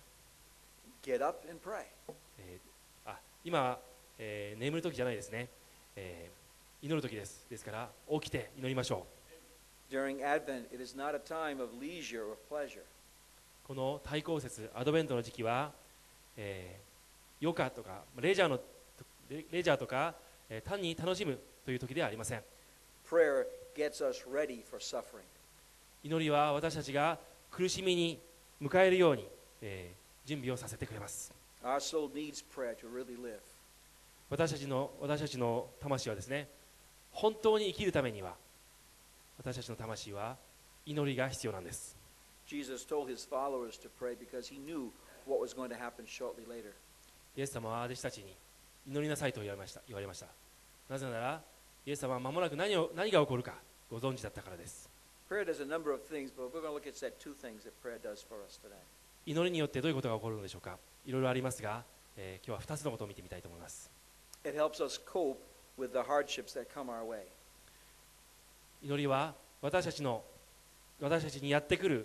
Get up and pray. えー、あ今は、えー、眠る時じゃないですね、えー。祈る時です。ですから起きて祈りましょう。During Advent, it is not a time of leisure or pleasure. この対抗節アドベントの時期は、えー、余暇とかレジャーのレジャーとか、えー、単に楽しむという時ではありません。 Prayer gets us ready for suffering. 祈りは私たちが苦しみに迎えるように、えー、準備をさせてくれます。 Our soul needs prayer to really live. 私たちの私たちの魂はですね、本当に生きるためには私たちの魂は祈りが必要なんです。 Jesus told his followers to pray because he knew what was going to happen shortly later. イエス様は弟子たちに祈りなさいと言われました。言われました。なぜならイエス様は間もなく何を何が起こるかご存知だったからです。 Prayer does a number of things, but we're going to look at that two things that prayer does for us today. 祈りによってどういうことが起こるのでしょうか。いろいろありますが、えー、今日はふたつのことを見てみたいと思います。 It helps us cope with the hardships that come our way. 祈りは私たちの私たちにやってくる、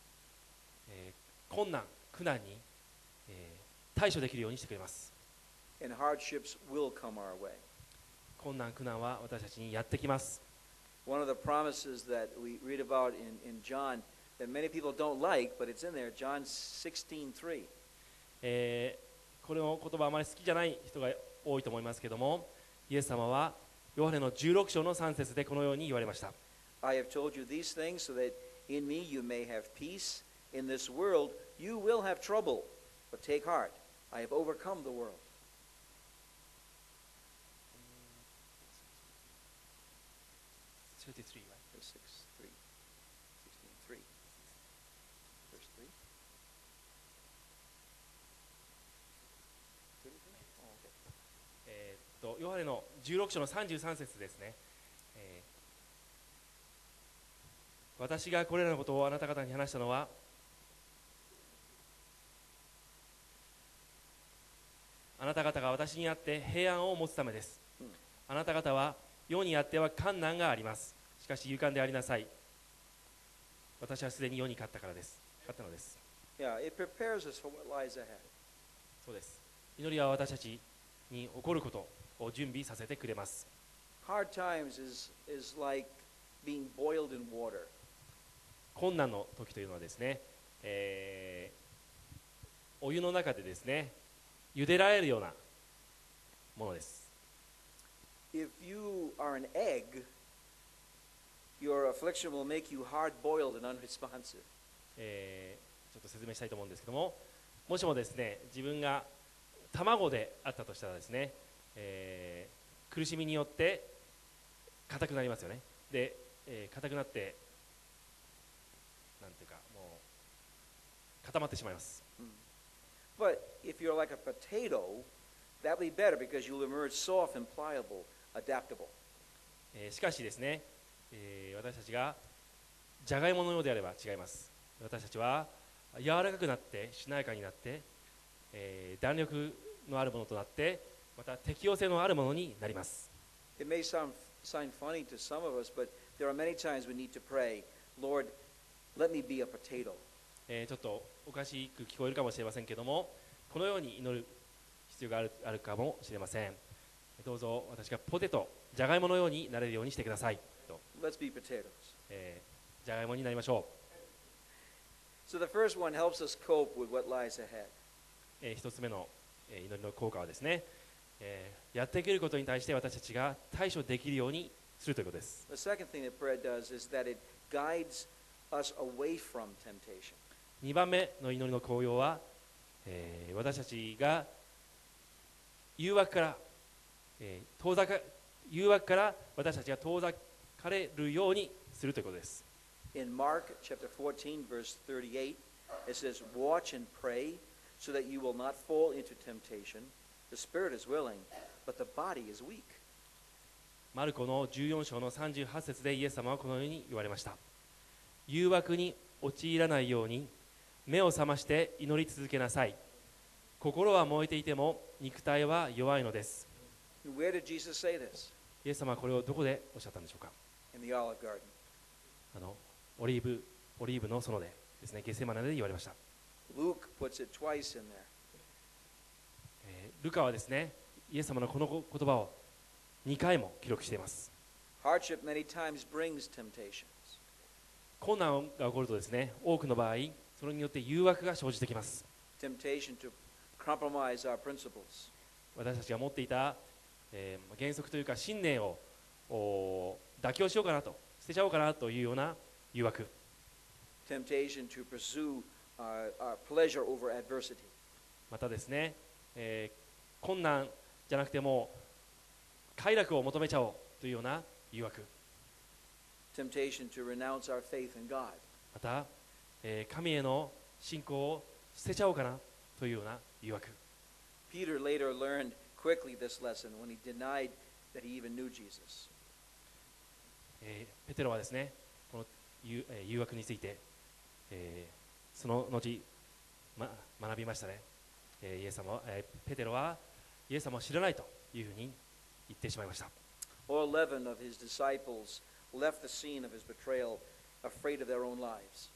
えー、困難苦難に、えー、対処できるようにしてくれます。 and hardships will come our way. 困難苦難は私たちにやってきます。 One of the promises that we read about in, in John that many people don't like, but it's in there, John sixteen three. えーこの言葉あまり好きじゃない人が多いと思いますけども、イエス様はヨハネのじゅうろく章のさん節でこのように言われました。 I have told you these things so that in me you may have peace. In this world you will have trouble, but take heart. I have overcome the world. Verse six, three. sixteen three. Verse three. Oh, okay. えーっとヨハネのじゅうろく章のさんじゅうさん節ですね。えー私がこれらのことをあなた方に話したのは、あなた方が私にあって平安を持つためです。 うんあなた方は世にあっては困難があります。しかし勇敢でありなさい。私はすでに世に勝ったからです。勝ったのです。 Yeah, it prepares us for what lies ahead. そうです。祈りは私たちに起こることを準備させてくれます。 Hard times is, is like being boiled in water. 困難の時というのはですね、えーお湯の中でですね、茹でられるようなものです。 If you are an egg, your affliction will make you hard-boiled and unresponsive. えーちょっと説明したいと思うんですけども、もしもですね、自分が卵であったとしたらですね、えー苦しみによって硬くなりますよね。で、えー硬くなってなんていうかもう固まってしまいます。 But if you're like a potato, that'll be better because you'll emerge soft and pliable, adaptable. えーしかしですね、えー私たちがじゃがいものようであれば違います。私たちは柔らかくなってしなやかになって、えー弾力のあるものとなって、また適応性のあるものになります。 It may sound, sound funny to some of us, but there are many times we need to pray, Lord, let me be a potato. えーちょっとおかしく聞こえるかもしれませんけども、このように祈る必要がある、あるかもしれません。どうぞ私がポテト、じゃがいものようになれるようにしてくださいと、 Let's be potatoes. えーじゃがいもになりましょ So the first one helps us cope with what lies ahead. う。えー一つ目の、えー祈りの効果はですね、えーやってくることに対して私たちが対処できるようにするということです。 The second thing that prayer does is that it guides us away from temptation. にばんめの祈りの効用は、えー私たちが誘惑から、えー遠ざか誘惑から私たちが遠ざかれるようにするということです。 In Mark chapter fourteen, verse thirty-eight, it says, Watch and pray so that you will not fall into temptation. The spirit is willing, but the body is weak. マルコのじゅうよん章のさんじゅうはち節でイエス様はこのように言われました。誘惑に陥らないように目を覚まして祈り続けなさい。心は燃えていても肉体は弱いのです。 And where did Jesus say this? イエス様はこれをどこでおっしゃったんでしょうか。 In the Olive Garden. あのオリーブオリーブの園でですね、ゲセマネで言われました。 Luke puts it twice in there. えールカはですね、イエス様のこの言葉をにかいも記録しています。 Hardship many times brings temptations. 困難が起こるとですね、多くの場合それによって誘惑が生じてきます。 Temptation to compromise our principles. 私たちが持っていた、えー原則というか信念をお妥協しようかなと、捨てちゃおうかなというような誘惑。 Temptation to pursue our, our pleasure over adversity. またですね、えー困難じゃなくても快楽を求めちゃおうというような誘惑。 Temptation to renounce our faith in God. また、えー神への信仰を捨てちゃおうかなというような誘惑。 Peter later learned quickly this lesson when he denied that he even knew Jesus. えーペテロはですね、この誘えー誘惑について、えーその後、ま、学びましたね。えーイエス様は、えーペテロはイエス様を知らないというふうに言ってしまいました。 All eleven of his disciples left the scene of his betrayal afraid of their own lives.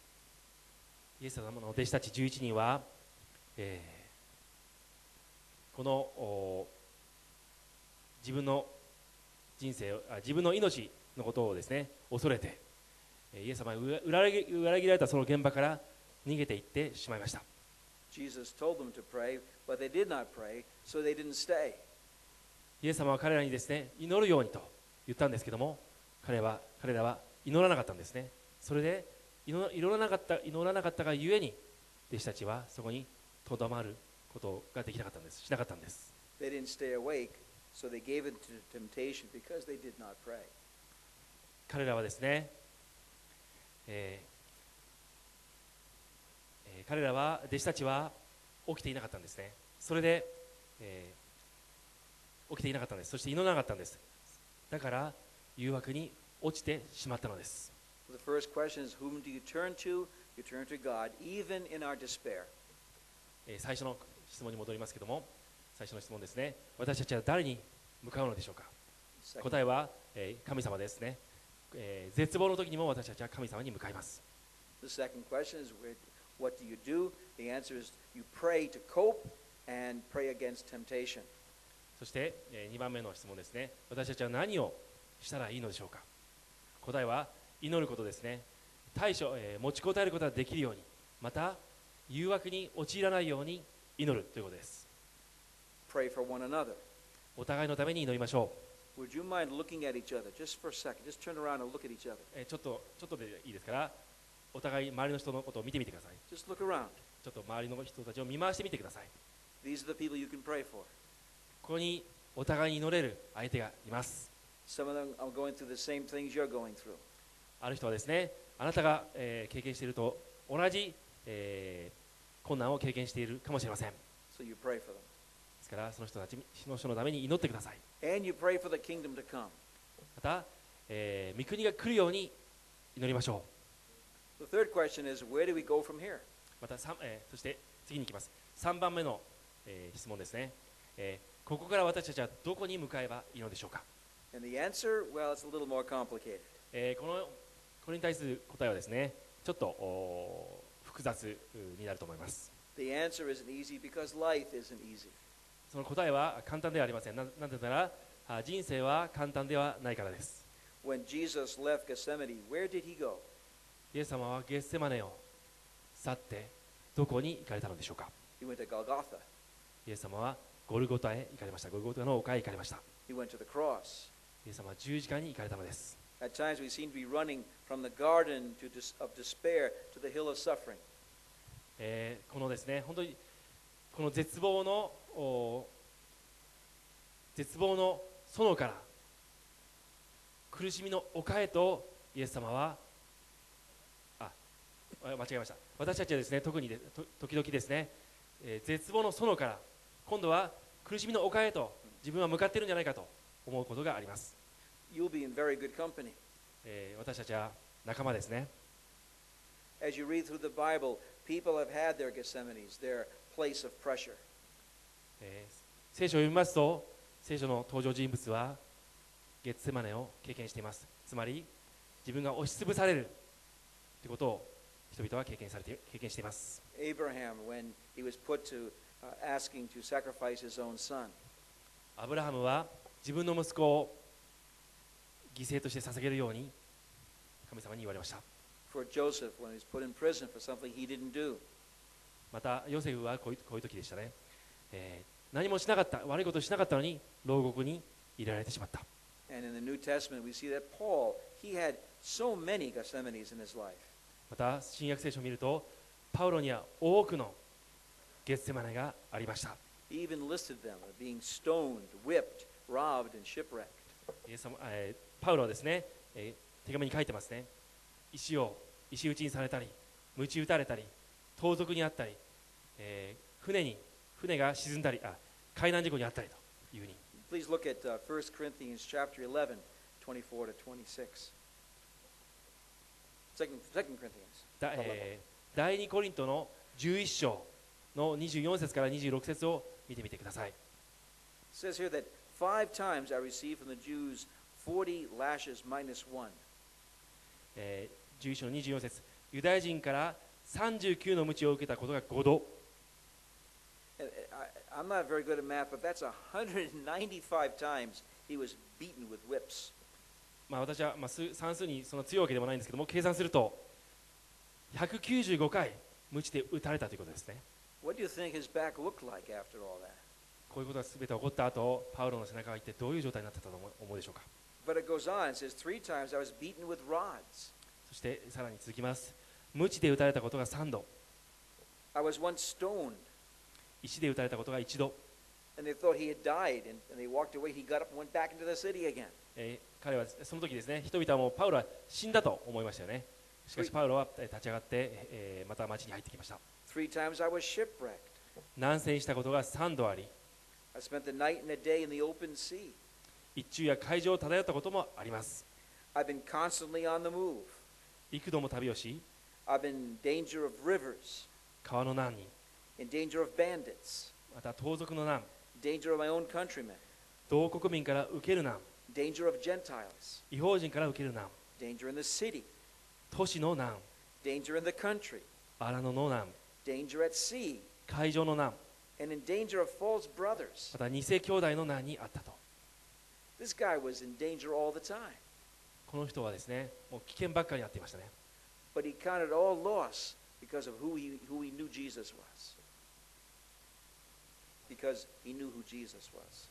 イエス様の弟子たちじゅういちにんは、えこのお自分の人生をあ自分の命のことをですね恐れてイエス様に裏切裏切られたその現場から逃げていってしまいました。 Jesus told them to pray, but they did not pray, so they didn't stay. イエス様は彼らにですね祈るようにと言ったんですけども、彼は彼らは祈らなかったんですね。それで祈らなかった祈らなかったがゆえに弟子たちはそこにとどまることができなかったんです。しなかったんです。 They didn't stay awake, so they gave in to temptation because they did not pray. 彼らはですね、えーえー彼らは弟子たちは起きていなかったんですね。それで、えー起きていなかったんです。そして祈らなかったんです。だから誘惑に落ちてしまったのです。 The first question is, whom do you turn to? You turn to God, even in our despair. えー最初の質問に戻りますけども、最初の質問ですね。私たちは誰に向かうのでしょうか。 Second, 答えは、えー神様ですね、えー絶望の時にも私たちは神様に向かいます。 the second question is, where, what do you do? The answer is, you pray to cope and pray against temptation. そして、えーにばんめの質問ですね。私たちは何をしたらいいのでしょうか。答えは祈ることですね。対処、えー持ちこたえることができるように、また誘惑に陥らないように祈るということです。 Pray for one another. お互いのために祈りましょう。 Would you mind looking at each other just for a second? Just turn around and look at each other. えーちょっとちょっとでいいですから、お互い周りの人のことを見てみてください。 Just look around. ちょっと周りの人たちを見回してみてください。 These are the people you can pray for. ここにお互いに祈れる相手がいます。 Some of them are going through the same things you're going through. ある人はですね、あなたが、えー経験していると同じ、えー困難を経験しているかもしれません。で So you pray for them. すからその人たちその人のために祈ってください。 And you pray for the kingdom to come. また、えー御国が来るように祈りましょ The third question is, where do we go from here? う。また、さんえーそして次に行きます。さんばんめの、えー質問ですね、えーここから私たちはどこに向かえばいいのでしょうか。 And the answer, well, it's a little more complicated. えーこのこれに対する答えはですね、ちょっとお複雑うになると思います。 The answer isn't easy because life isn't easy. その答えは簡単ではありません。ななぜならあ人生は簡単ではないからです。 When Jesus left Gethsemane, where did he go? イエス様はゲッセマネを去ってどこに行かれたのでしょうか。 He went to Golgotha. イエス様はゴルゴタへ行かれました。ゴルゴタの丘へ行かれました。 He went to the cross. イエス様は十字架に行かれたのです。 At times we seem to be running from the garden to dis- of despair to the hill of suffering. えーこのですね、本当にこの絶望のお絶望の園から苦しみの丘へとイエス様はああ間違えました。私たちはですね、特にでと時々ですね、えー絶望の園から今度は苦しみの丘へと自分は向かっているんじゃないかと思うことがあります。 You'll be in very good company. えー私たちは仲間ですね。 As you read through the Bible, people have had their Gethsemanes, their place of pressure. えー聖書を読みますと、聖書の登場人物はゲッツェマネを経験しています。つまり自分が押しつぶされるということを人々は経験されて経験しています。 Abraham, when he was put to uh, asking to sacrifice his own son. アブラハムは自分の息子を犠牲として捧げるように神様に言われました。 For Joseph, when he was put in prison for something he didn't do. またヨセフはこういうこういう時でしたね、えー何もしなかった、悪いことをしなかったのに牢獄に入れられてしまった。 And in the New Testament, we see that Paul, he had so many Gethsemanes in his life. また新約聖書を見るとパウロには多くのゲッセマネがありました。 He even listed them as being stoned, whipped, robbed, and shipwrecked. イエス様えーパウロはですね、えー手紙に書いてますね。石を石打ちにされたり、鞭打たれたり、盗賊にあったり、えー船に船が沈んだり、あ海難事故にあったりというふうに。 Please look at uh, First Corinthians chapter eleven, twenty-four to twenty-six. Second, Second Corinthians. だえー第二コリントのじゅういっ章のにじゅうよん節からにじゅうろく節を見てみてください。 It says here that five times I received from the Jews forty lashes minus one. えーじゅういっ章のにじゅうよん節、ユダヤ人からさんじゅうきゅうの鞭を受けたことがごど。 And I'm not very good at math, but that's one hundred ninety-five times he was beaten with whips. まあ、私はまあ数算数にその強いわけでもないんですけども、計算するとひゃくきゅうじゅうごかい鞭で打たれたということですね。 What do you think his back looked like after all that? こういうことが全て起こった後、パウロの背中が一体どういう状態になってたと思う思うでしょうか。 But it goes on. It says, three times I was beaten with rods. そしてさらに続きます。鞭で打たれたことがさんど、 I was once stoned, 石で打たれたことがいちど、 and they thought he had died, and, and they walked away. He got up and went back into the city again. えー彼はその時ですね、人々はもうパウロは死んだと思いましたよね。しかしパウロはえー立ち上がって、えーまた町に入ってきました。 Three times I was shipwrecked. 難戦したことがさんどあり、 I spent the night and the day in the open sea. 一昼夜海上を漂ったこともあります。 I've been constantly on the move. 幾度も旅をし、 I've been in danger of rivers, 川の難に、 in danger of bandits, また盗賊の難、 danger of my own countrymen, 同国民から受ける難、 danger of Gentiles, 異邦人から受ける難、 danger in the city, 都市の難、 danger in the country, 荒野の難、 danger at sea, 海上の難、 and in danger of false brothers. また偽兄弟の難にあったと。 This guy was in danger all the time, この人はですね、もう危険ばっかりになっていましたね。 but he counted all loss because of who he, who he knew Jesus was. Because he knew who Jesus was.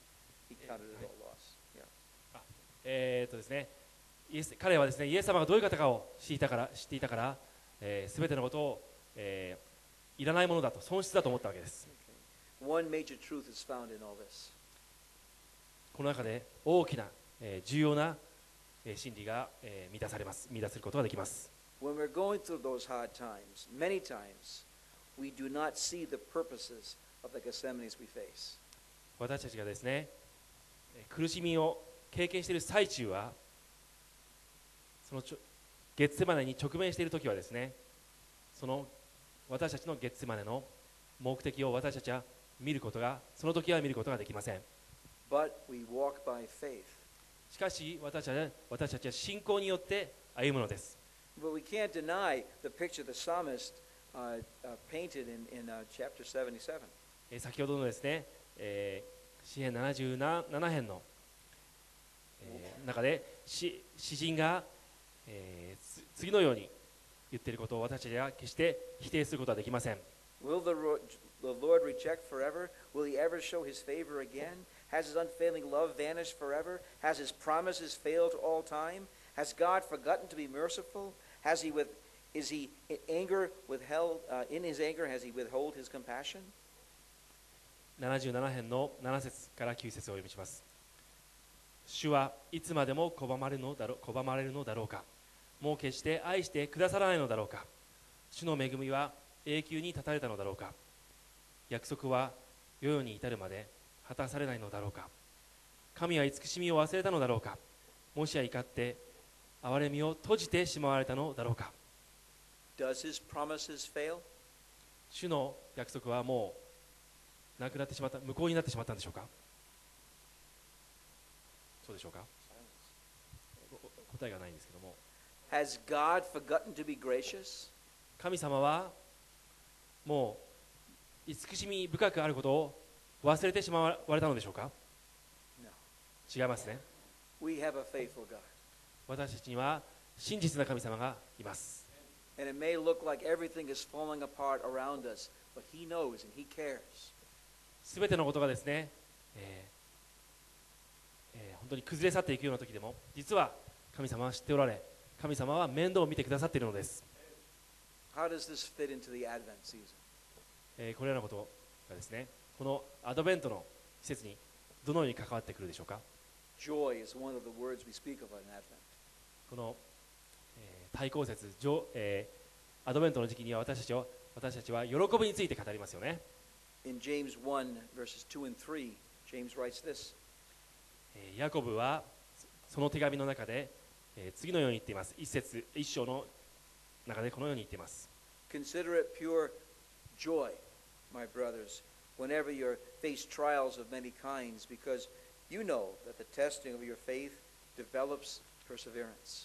He counted it all loss. Yeah. えーっとですね、イエス彼はですね、イエス様がどういう方かを知っていたから、知っていたから、えー、全てのことを、えーいらないものだと、損失だと思ったわけです。 One major truth is found in all this. この中で大きな、えー重要な、えー真理が、えー満たされます。見出せることができます。 When we're going through those hard times, many times we do not see the purposes of the Gethsemanes we face. 私たちがですね、えー苦しみを経験している最中は、そのちょゲッツェマネに直面しているときはですね、その私たちのゲッツェマネの目的を私たちは見ることが、その時は見ることができません。 But we walk by faith. しかし私たちは私たちは信仰によって歩むのです。 But we can't deny the picture the psalmist uh, uh, painted in, in uh, chapter seventy-seven. えー先ほどのですね、えー詩編ななじゅうなな編の、えー中で詩詩人が、えーつ次のように言っていることを私たちは決して否定することはできません。 Will the, ro- the Lord reject forever? Will he ever show his favor again? Has his unfailing love vanished forever? Has his promises failed all time? Has God forgotten to be merciful? Has he with, is he in anger withheld, uh, in his anger has he withhold his compassion? ななじゅうなな編のなな節からきゅう節をお読みします。主はいつまでも拒まれるのだろう、拒まれるのだろうか。もう決して愛してくださらないのだろうか。主の恵みは永久に断たれたのだろうか。約束は世々に至るまで果たされないのだろうか。神は慈しみを忘れたのだろうか。もしや怒って憐れみを閉じてしまわれたのだろうか。 Does his promises fail? 主の約束はもうなくなってしまった、無効になってしまったんでしょうか。そうでしょうか。答えがないんですけども、 Has God forgotten to be gracious? 神様はもう慈しみ深くあることを忘れてしまわれたのでしょうか。 No. 違いますね。 We have a faithful God. 私たちには真実な神様がいます。 And it may look like everything is falling apart around us, but he knows and he cares. すべてのことがですね、えーえー本当に崩れ去っていくような時でも、実は神様は知っておられ、神様は面倒を見てくださっているのです。 How does this fit into the Advent season? えーこれらのことがですね、このアドベントの季節にどのように関わってくるでしょうか。 Joy is one of the words we speak of in Advent. この、えー、対抗節、じょえーアドベントの時期には私たちは私たちは喜びについて語りますよね。 In James one, verses two and three, James writes this. えーヤコブはその手紙の中で、えー次のように言っています。一節一章の中でこのように言っています。 Consider it pure joy, my brothers, whenever you face trials of many kinds, because you know that the testing of your faith develops perseverance.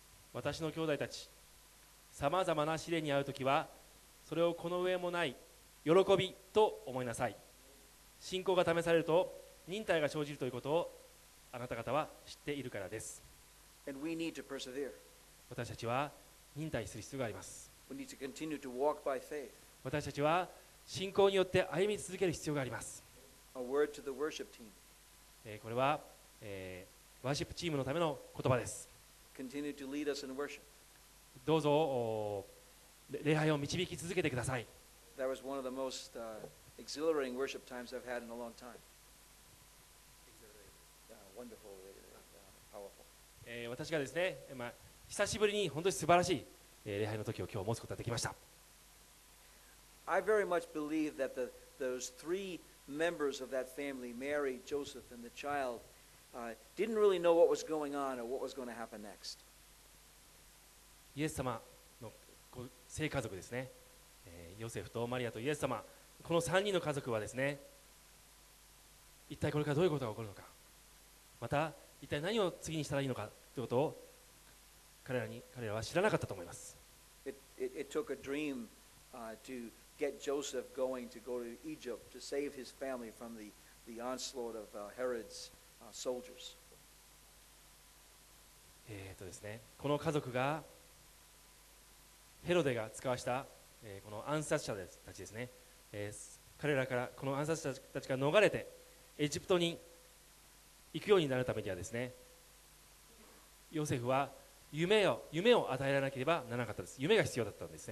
私の兄弟たち、さまざまな試練に遭うときは、それをこの上もない喜びと思いなさい。信仰が試されると忍耐が生じるということをあなた方は知っているからです。 And we need to persevere. 私たちは忍耐する必要があります。 We need to continue to walk by faith. 私たちは信仰によって歩み続ける必要があります。 A word to the worship team. えーこれは、えーワーシップチームのための言葉です。 Continue to lead us in worship. どうぞおれ礼拝を導き続けてください。 That was one of the most uh, exhilarating worship times I've had in a long time. Uh, wonderful, uh, powerful. えー私がですね、まあ、久しぶりに本当に素晴らしい、えー礼拝の時を今日持つことができました。 I very much believe that the, those three members of that family, Mary, Joseph, and the child, uh, didn't really know what was going on or what was going to happen next. イエス様のご聖家族ですね、えーヨセフとマリアとイエス様、このさんにんの家族はですね、一体これからどういうことが起こるのか、また一体何を次にしたらいいのかということを彼らに彼らは知らなかったと思います。 It, it, it took a dream uh, to get Joseph going to go to Egypt to save his family from the, the onslaught of uh, Herod's uh, soldiers. えーとですね、この家族がヘロデが使わした、えーこの暗殺者たちですね、えー彼らからこの暗殺者たちから逃れてエジプトに行くようになるためにはですね、ヨセフは夢を夢を与えられなければならなかったです。夢が必要だったんですね。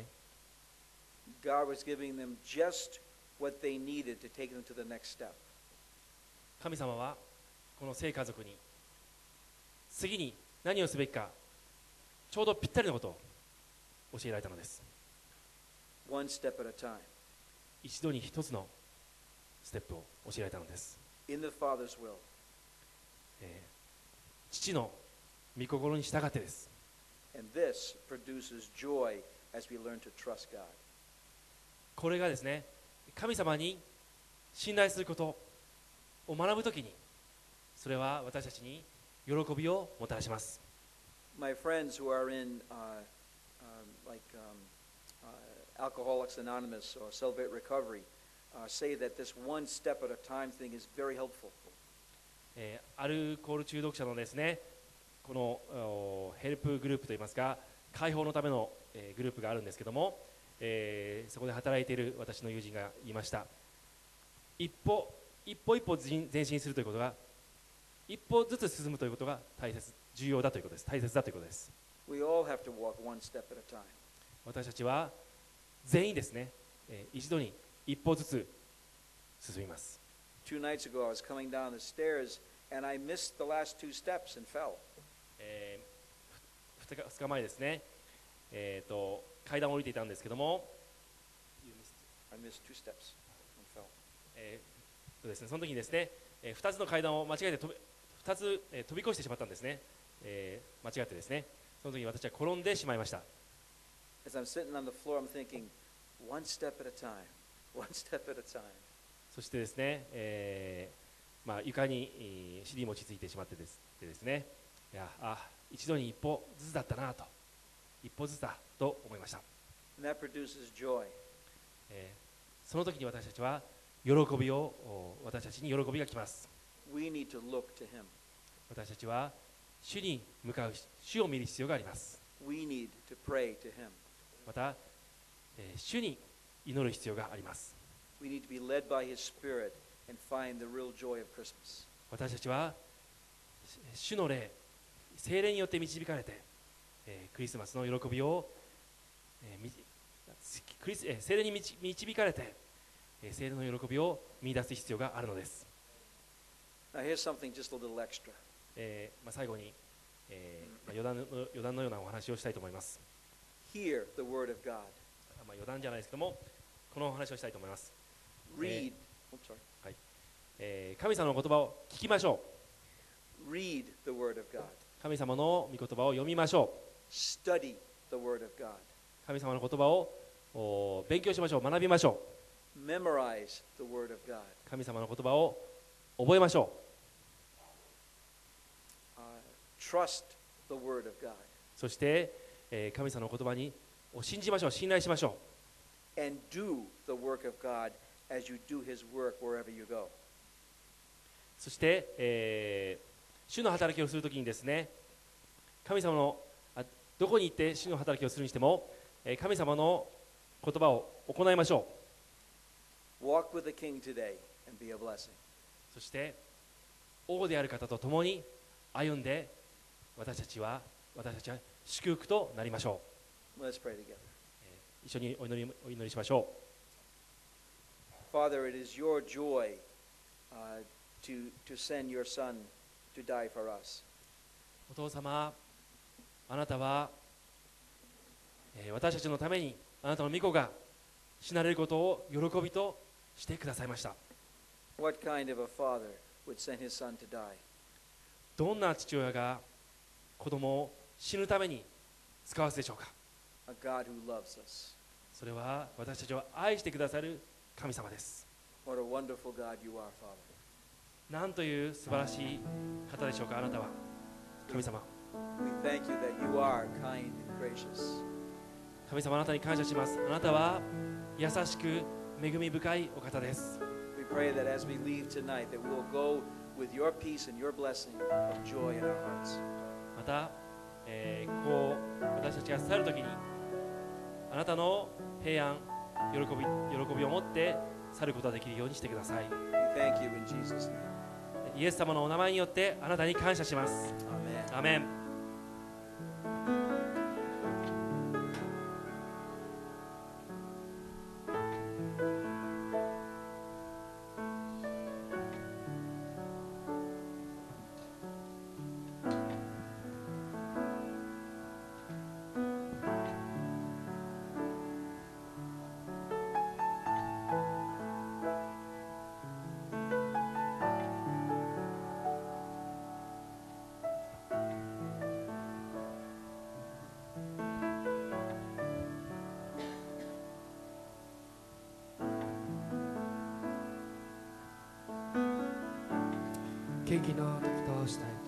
God was giving them just what they needed to take them to the next step. 神様はこの聖家族に次に何をすべきかちょうどぴったりのことを教えられたのです。 One step at a time. 一度に一つのステップを教えられたのです。 In the Father's will. えー父の御心に従ってです。 And this produces joy as we learn to trust God. これがですね、神様に信頼することを学ぶときに、それは私たちに喜びをもたらします。 My friends who are in uh, um, like um, uh, Alcoholics Anonymous or Celebrate Recovery uh, say that this one step at a time thing is very helpful. えーアルコール中毒者のですね、このおヘルプグループといいますか、解放のための、えーグループがあるんですけども、えーそこで働いている私の友人が言いました。一歩一歩一歩前前進するということが、一歩ずつ進むということが大切、重要だということです。大切だということです。 We all have to walk one step at a time. 私たちは全員ですね、えー一度に一歩ずつ進みます。 Two nights ago, I was coming down the stairs and I missed the last two steps and fell. えー、ふふつかまえですね、えー、と階段を降りていたんですけども、 I missed two steps and fell. えーとですね、その時にですね、えー、ふたつの階段を間違えて飛びふたつ、えー飛び越してしまったんですね、えー間違ってですね、その時に私は転んでしまいました。 As I'm sitting on the floor, I'm thinking, one step at a time, one step at a time. そしてですね、えーまあ、床にえー尻餅ついてしまってですでですね、いやあ一度に一歩ずつだったなと、一歩ずつだと思いました。 And that produces joy. えーその時に私たちは喜びをお私たちに喜びが来ます。 We need to look to Him. 私たちは主に向かう、主を見る必要があります。 We need to pray to Him. また、えー主に祈る必要があります。 We need to be led by His Spirit and find the real joy of Christmas. 私たちはし主の霊、聖霊によって導かれて、えークリスマスの喜びを、えーみクリスえー聖霊に導導かれて、えー聖霊の喜びを見出す必要があるのです。 Now, here's something just a little extra. えーまあ、最後に、えーまあ、余談の余談のようなお話をしたいと思います。 Hear the Word of God. まあ、余談じゃないですけども、このお話をしたいと思います。 Read. I'm sorry. えー神様の言葉を聞きましょ Read the Word of God. う。神様の御言葉を読みましょう。 Study the Word of God. 神様の言葉をお勉強しましょう。学びましょ Memorize the Word of God. う。神様の言葉を覚えましょ Uh, trust the Word of God. う。そして、えー神様の言葉にを信じましょう。信頼しましょ and do the work of God as you do His work wherever you go. そして、えー主の働きをするときにですね、神様のあどこに行って主の働きをするにしても、えー神様の言葉を行いましょう。 Walk with the King today and be a blessing. そして王である方と共に歩んで、私たちは私たちは祝福となりましょ Let's pray together. う。えー一緒にお祈りお祈りしましょ Father, it is your joy uh, to, to send your Son to die for us. う。お父様、あなたは、えー私たちのためにあなたの御子が死なれることを喜びとしてくださいました。 What kind of a father would send his son to die? どんな父親が子供を死ぬために使わすでしょうか。 A God who loves us. それは私たちを愛してくださる神様です。 What a wonderful God you are, Father. なんという素晴らしい方でしょうか、あなたは。神様、 We thank you that you are kind and gracious. 神様、あなたに感謝します。あなたは優しく恵み深いお方です。 We pray that as we leave tonight, that we'll go with your peace and your blessing of joy in our hearts. また、えーこう私たちが去るときにあなたの平安、喜び、喜びを持って去ることができるようにしてください。 We thank you in Jesus' name. イエス様のお名前によってあなたに感謝します。 Amen. アーメン。 景気の時としたい